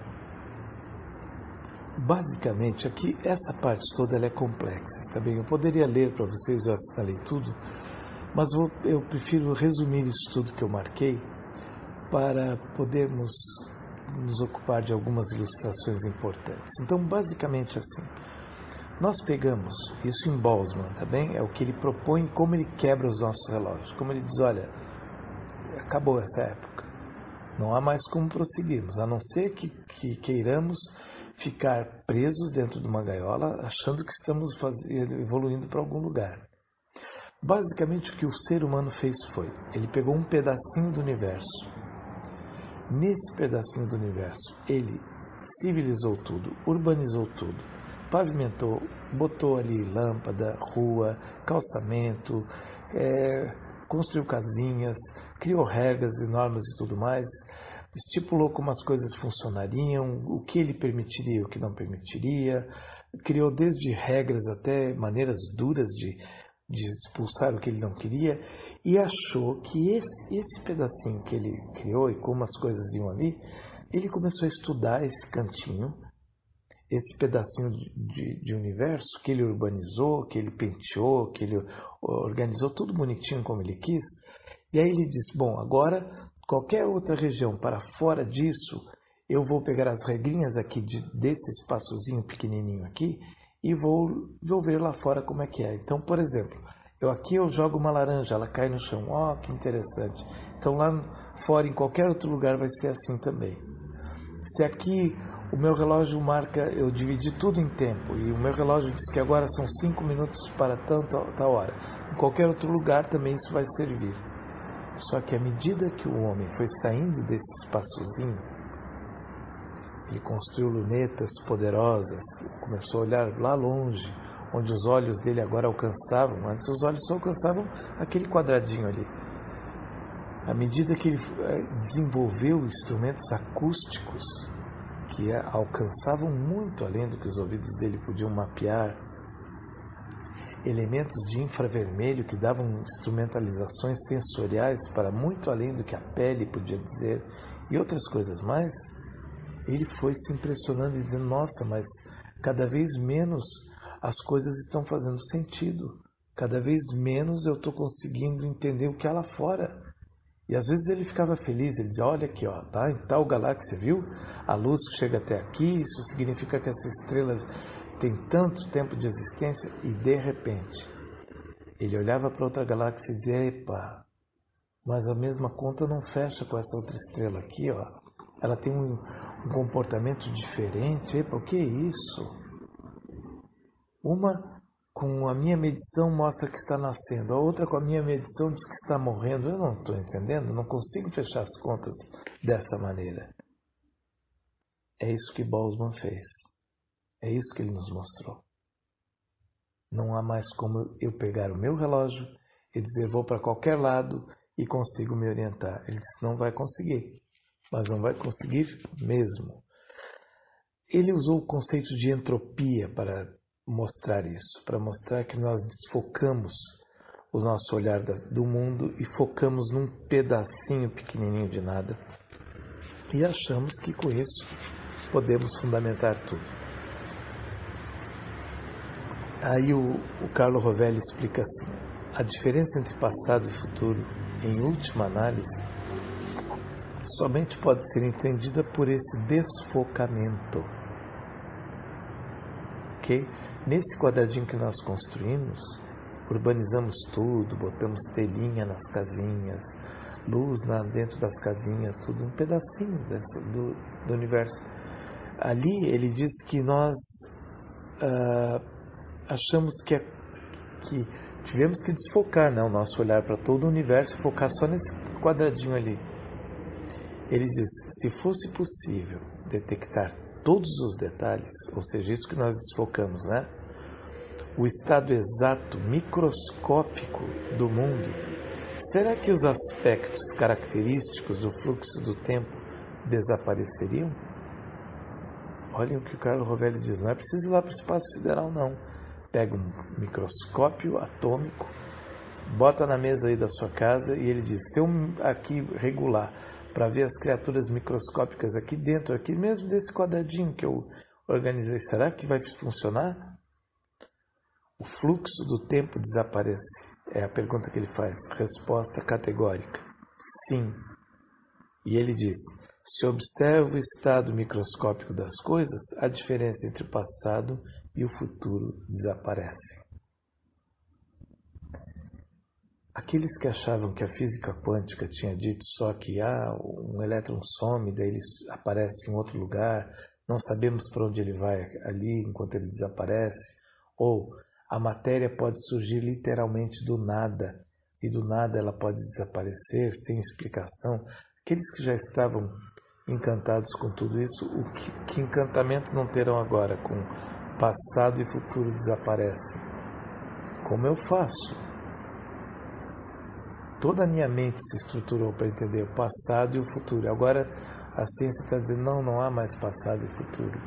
basicamente, aqui, essa parte toda ela é complexa, tá bem? Eu poderia ler para vocês, eu assinalei tudo, mas vou, eu prefiro resumir isso tudo que eu marquei para podermos nos ocupar de algumas ilustrações importantes. Então, basicamente assim, nós pegamos isso em Boltzmann, tá bem? É o que ele propõe, como ele quebra os nossos relógios. Como ele diz, olha, acabou essa época. Não há mais como prosseguirmos, a não ser que, que queiramos ficar presos dentro de uma gaiola, achando que estamos faz... evoluindo para algum lugar. Basicamente, o que o ser humano fez foi, ele pegou um pedacinho do universo. Nesse pedacinho do universo, ele civilizou tudo, urbanizou tudo, pavimentou, botou ali lâmpada, rua, calçamento, é, construiu casinhas, criou regras e normas e tudo mais, estipulou como as coisas funcionariam, o que ele permitiria e o que não permitiria, criou desde regras até maneiras duras de, de expulsar o que ele não queria, e achou que esse, esse pedacinho que ele criou e como as coisas iam ali, ele começou a estudar esse cantinho, esse pedacinho de, de, de universo que ele urbanizou, que ele penteou, que ele organizou tudo bonitinho como ele quis, e aí ele disse, bom, agora qualquer outra região para fora disso, eu vou pegar as regrinhas aqui de, desse espaçozinho pequenininho aqui e vou, vou ver lá fora como é que é. Então, por exemplo, eu aqui eu jogo uma laranja, ela cai no chão. Ó, oh, que interessante. Então lá fora, em qualquer outro lugar, vai ser assim também. Se aqui o meu relógio marca, eu dividi tudo em tempo, e o meu relógio diz que agora são cinco minutos para tanta, tal hora. Em qualquer outro lugar também isso vai servir. Só que à medida que o homem foi saindo desse espaçozinho, ele construiu lunetas poderosas, começou a olhar lá longe, onde os olhos dele agora alcançavam. Antes os olhos só alcançavam aquele quadradinho ali. À medida que ele desenvolveu instrumentos acústicos que alcançavam muito além do que os ouvidos dele podiam mapear, elementos de infravermelho que davam instrumentalizações sensoriais para muito além do que a pele podia dizer e outras coisas mais, ele foi se impressionando e dizendo, nossa, mas cada vez menos as coisas estão fazendo sentido, cada vez menos eu estou conseguindo entender o que há lá fora. E às vezes ele ficava feliz, ele dizia, olha aqui, ó, tá, em tal galáxia, viu? A luz que chega até aqui, isso significa que essa estrela tem tanto tempo de existência, e de repente ele olhava para outra galáxia e dizia, epa, mas a mesma conta não fecha com essa outra estrela aqui, ó. Ela tem um, um comportamento diferente, epa, o que é isso? Uma com a minha medição mostra que está nascendo, a outra com a minha medição diz que está morrendo. Eu não estou entendendo, não consigo fechar as contas dessa maneira. É isso que Boltzmann fez. É isso que ele nos mostrou. Não há mais como eu pegar o meu relógio e dizer vou para qualquer lado e consigo me orientar. Ele disse não vai conseguir, mas não vai conseguir mesmo. Ele usou o conceito de entropia para mostrar isso, para mostrar que nós desfocamos o nosso olhar do mundo e focamos num pedacinho pequenininho de nada e achamos que com isso podemos fundamentar tudo. Aí o, o Carlo Rovelli explica assim: a diferença entre passado e futuro, em última análise, somente pode ser entendida por esse desfocamento. Que nesse quadradinho que nós construímos, urbanizamos tudo, botamos telinha nas casinhas, luz na, dentro das casinhas, tudo um pedacinho dessa, do, do universo. Ali ele diz que nós ah, achamos que, é, que tivemos que desfocar, né, o nosso olhar para todo o universo e focar só nesse quadradinho ali. Ele diz, se fosse possível detectar todos os detalhes, ou seja, isso que nós desfocamos, né? O estado exato, microscópico do mundo, será que os aspectos característicos do fluxo do tempo desapareceriam? Olhem o que o Carlo Rovelli diz, não é preciso ir lá para o espaço sideral, não. Pega um microscópio atômico, bota na mesa aí da sua casa e ele diz, se eu aqui regular para ver as criaturas microscópicas aqui dentro, aqui mesmo desse quadradinho que eu organizei, será que vai funcionar? O fluxo do tempo desaparece? É a pergunta que ele faz. Resposta categórica. Sim. E ele diz, se observa o estado microscópico das coisas, a diferença entre o passado e o futuro desaparece. Aqueles que achavam que a física quântica tinha dito só que ah, um elétron some, daí ele aparece em outro lugar, não sabemos para onde ele vai ali enquanto ele desaparece, ou a matéria pode surgir literalmente do nada, e do nada ela pode desaparecer sem explicação. Aqueles que já estavam encantados com tudo isso, o que, que encantamento não terão agora com passado e futuro desaparecem? Como eu faço? Toda a minha mente se estruturou para entender o passado e o futuro. Agora a ciência está dizendo, não, não há mais passado e futuro.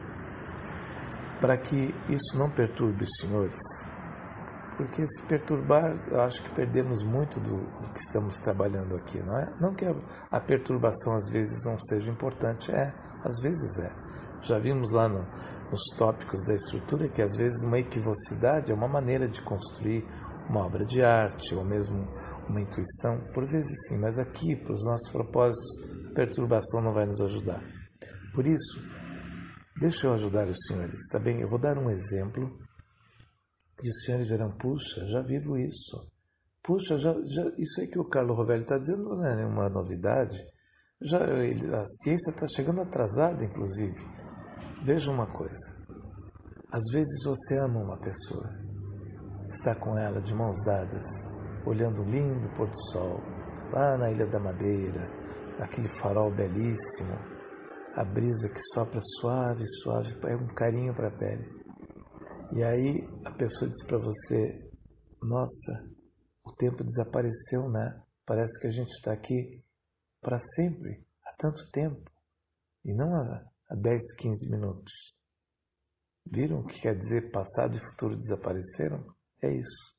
Para que isso não perturbe os senhores, porque se perturbar, eu acho que perdemos muito do, do que estamos trabalhando aqui, não é? Não que a, a perturbação às vezes não seja importante, é, às vezes é. Já vimos lá no, nos tópicos da estrutura que às vezes uma equivocidade é uma maneira de construir uma obra de arte, ou mesmo uma intuição, por vezes sim, mas aqui, para os nossos propósitos, perturbação não vai nos ajudar. Por isso, deixa eu ajudar os senhores, tá bem? Eu vou dar um exemplo e os senhores dirão, puxa, já vivo isso. Puxa, já, já, isso aí que o Carlo Rovelli está dizendo não é nenhuma novidade. Já, ele, a ciência está chegando atrasada, inclusive. Veja uma coisa. Às vezes você ama uma pessoa, está com ela de mãos dadas, olhando um lindo pôr do sol, lá na Ilha da Madeira, aquele farol belíssimo, a brisa que sopra suave, suave, é um carinho para a pele. E aí a pessoa diz para você, nossa, o tempo desapareceu, né? Parece que a gente está aqui para sempre, há tanto tempo, e não há, há dez, quinze minutos. Viram o que quer dizer passado e futuro desapareceram? É isso.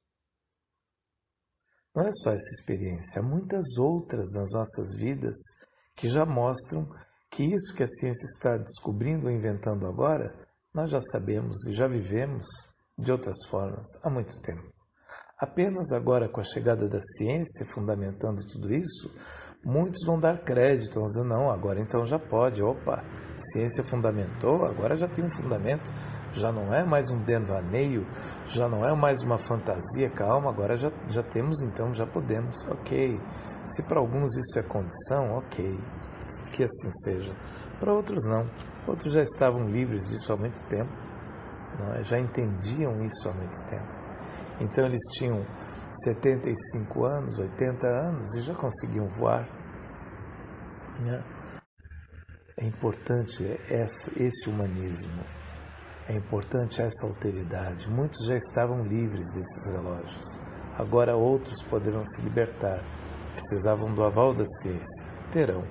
Não é só essa experiência, há muitas outras nas nossas vidas que já mostram que isso que a ciência está descobrindo ou inventando agora, nós já sabemos e já vivemos de outras formas há muito tempo. Apenas agora, com a chegada da ciência, fundamentando tudo isso, muitos vão dar crédito, vão dizer, não, agora então já pode, opa, a ciência fundamentou, agora já tem um fundamento, já não é mais um devaneio, já não é mais uma fantasia, calma, agora já, já temos, então já podemos, ok. Se para alguns isso é condição, ok, que assim seja. Para outros não, outros já estavam livres disso há muito tempo, não é? Já entendiam isso há muito tempo. Então eles tinham setenta e cinco anos, oitenta anos e já conseguiam voar, né? É importante esse humanismo, é importante essa alteridade. Muitos já estavam livres desses relógios, agora outros poderão se libertar. Precisavam do aval da ciência, terão.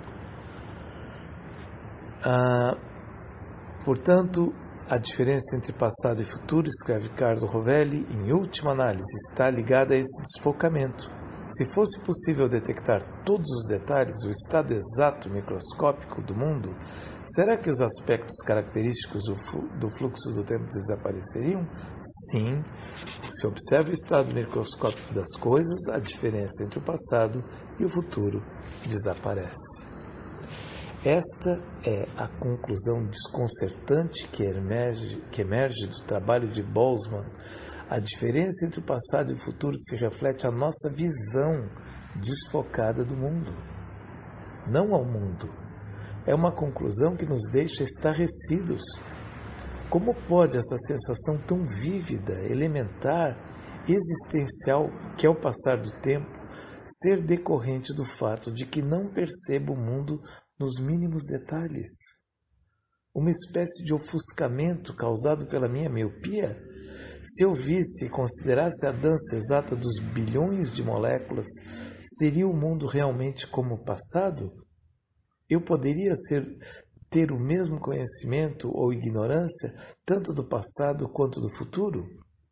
Ah, portanto, a diferença entre passado e futuro, escreve Carlo Rovelli, em última análise, está ligada a esse desfocamento. Se fosse possível detectar todos os detalhes, o estado exato microscópico do mundo, será que os aspectos característicos do fluxo do tempo desapareceriam? Sim. Se observa o estado microscópico das coisas, a diferença entre o passado e o futuro desaparece. Esta é a conclusão desconcertante que emerge, que emerge do trabalho de Boltzmann. A diferença entre o passado e o futuro se reflete à nossa visão desfocada do mundo, não ao mundo. É uma conclusão que nos deixa estarrecidos. Como pode essa sensação tão vívida, elementar, existencial, que é o passar do tempo, ser decorrente do fato de que não percebo o mundo nos mínimos detalhes? Uma espécie de ofuscamento causado pela minha miopia? Se eu visse e considerasse a dança exata dos bilhões de moléculas, seria o mundo realmente como o passado? Eu poderia ser, ter o mesmo conhecimento ou ignorância, tanto do passado quanto do futuro?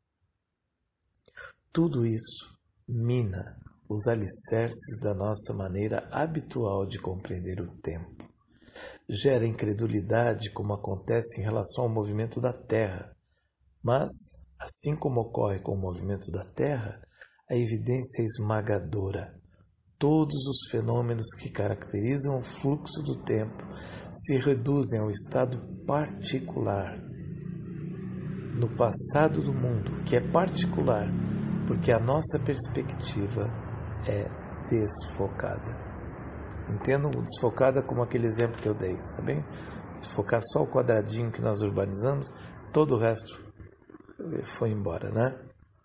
Tudo isso mina os alicerces da nossa maneira habitual de compreender o tempo. Gera incredulidade, como acontece em relação ao movimento da Terra. Mas, assim como ocorre com o movimento da Terra, a evidência é esmagadora. Todos os fenômenos que caracterizam o fluxo do tempo se reduzem ao estado particular, no passado do mundo, que é particular, porque a nossa perspectiva é desfocada. Entendam o desfocada como aquele exemplo que eu dei, tá bem? Desfocar só o quadradinho que nós urbanizamos, todo o resto foi embora, né?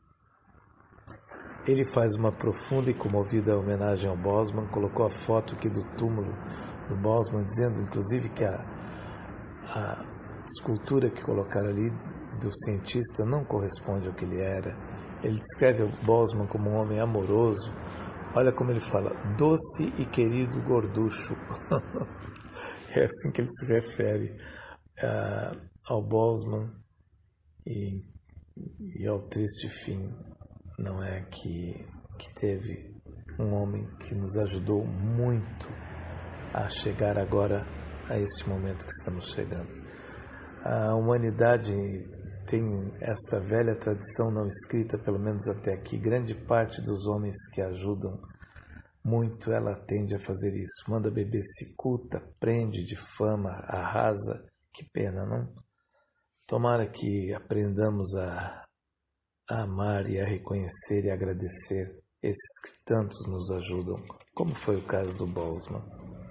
Ele faz uma profunda e comovida homenagem ao Boltzmann, colocou a foto aqui do túmulo do Boltzmann, dizendo inclusive que a, a escultura que colocaram ali do cientista não corresponde ao que ele era. Ele descreve o Boltzmann como um homem amoroso. Olha como ele fala, doce e querido gorducho. É assim que ele se refere uh, ao Boltzmann e, e ao triste fim. Não é que, que teve um homem que nos ajudou muito a chegar agora a este momento que estamos chegando. A humanidade tem esta velha tradição não escrita, pelo menos até aqui. Grande parte dos homens que ajudam muito, ela tende a fazer isso. Manda beber cicuta, prende, difama, arrasa. Que pena, não? Tomara que aprendamos a a amar e a reconhecer e agradecer esses que tantos nos ajudam, como foi o caso do Boltzmann.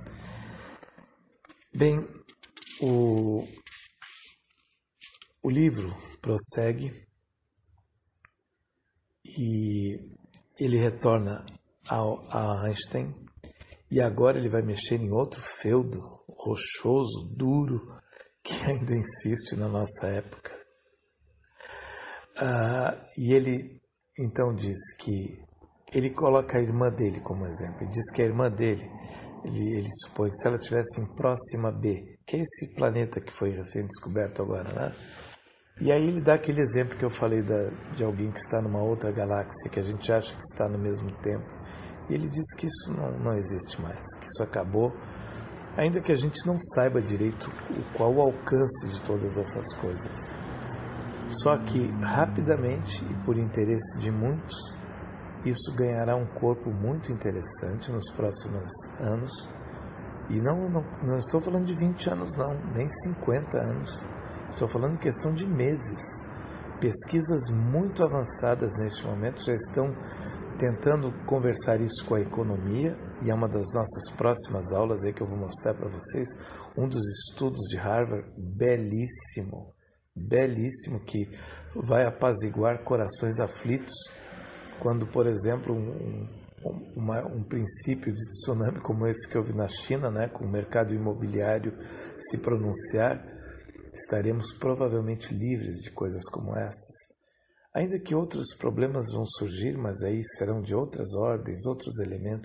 Bem, o, o livro prossegue e ele retorna ao, a Einstein e agora ele vai mexer em outro feudo rochoso, duro, que ainda insiste na nossa época. Uh, e ele então diz que ele coloca a irmã dele como exemplo. Ele diz que a irmã dele, ele, ele supõe que se ela estivesse em Próxima B, que é esse planeta que foi recém-descoberto agora, né? E aí ele dá aquele exemplo que eu falei da, de alguém que está numa outra galáxia, que a gente acha que está no mesmo tempo. E ele diz que isso não, não existe mais, que isso acabou, ainda que a gente não saiba direito o, qual o alcance de todas essas coisas. Só que, rapidamente e por interesse de muitos, isso ganhará um corpo muito interessante nos próximos anos. E não, não, não estou falando de vinte anos, não, nem cinquenta anos. Estou falando em questão de meses. Pesquisas muito avançadas neste momento já estão tentando conversar isso com a economia. E é uma das nossas próximas aulas aí que eu vou mostrar para vocês. Um dos estudos de Harvard, belíssimo. belíssimo, que vai apaziguar corações aflitos quando, por exemplo, um, uma, um princípio de tsunami como esse que houve na China, né, com o mercado imobiliário se pronunciar, estaremos provavelmente livres de coisas como essas. Ainda que outros problemas vão surgir, mas aí serão de outras ordens, outros elementos.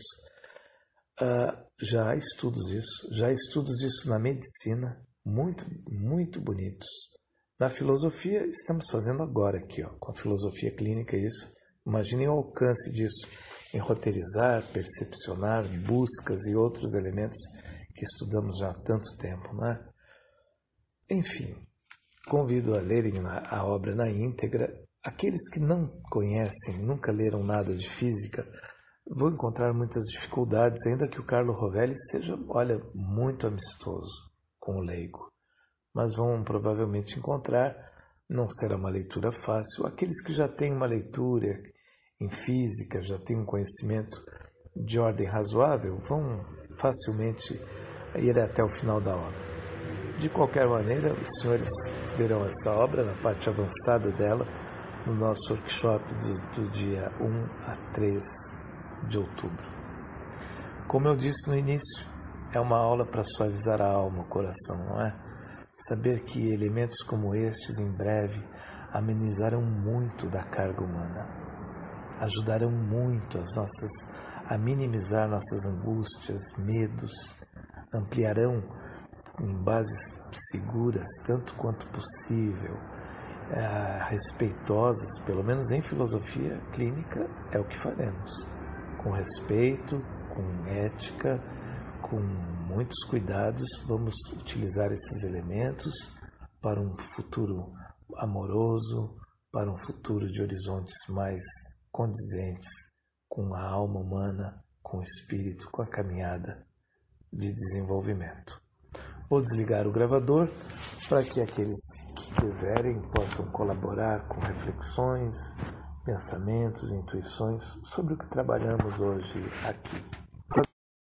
Uh, já há estudos disso, já há estudos disso na medicina, muito, muito bonitos. Na filosofia, estamos fazendo agora aqui, ó, com a filosofia clínica isso. Imaginem o alcance disso em roteirizar, percepcionar, buscas e outros elementos que estudamos já há tanto tempo, né? Enfim, convido a lerem a obra na íntegra. Aqueles que não conhecem, nunca leram nada de física, vão encontrar muitas dificuldades, ainda que o Carlo Rovelli seja, olha, muito amistoso com o leigo. Mas vão provavelmente encontrar, não será uma leitura fácil. Aqueles que já têm uma leitura em física, já têm um conhecimento de ordem razoável, vão facilmente ir até o final da obra. De qualquer maneira, os senhores verão essa obra na parte avançada dela, no nosso workshop do, do dia um a três de outubro. Como eu disse no início, é uma aula para suavizar a alma, o coração, não é? Saber que elementos como estes, em breve, amenizarão muito da carga humana, ajudarão muito as nossas, a minimizar nossas angústias, medos, ampliarão em bases seguras, tanto quanto possível, é, respeitosas, pelo menos em filosofia clínica, é o que faremos. Com respeito, com ética, com muitos cuidados, vamos utilizar esses elementos para um futuro amoroso, para um futuro de horizontes mais condizentes com a alma humana, com o espírito, com a caminhada de desenvolvimento. Vou desligar o gravador para que aqueles que quiserem possam colaborar com reflexões, pensamentos, intuições sobre o que trabalhamos hoje aqui.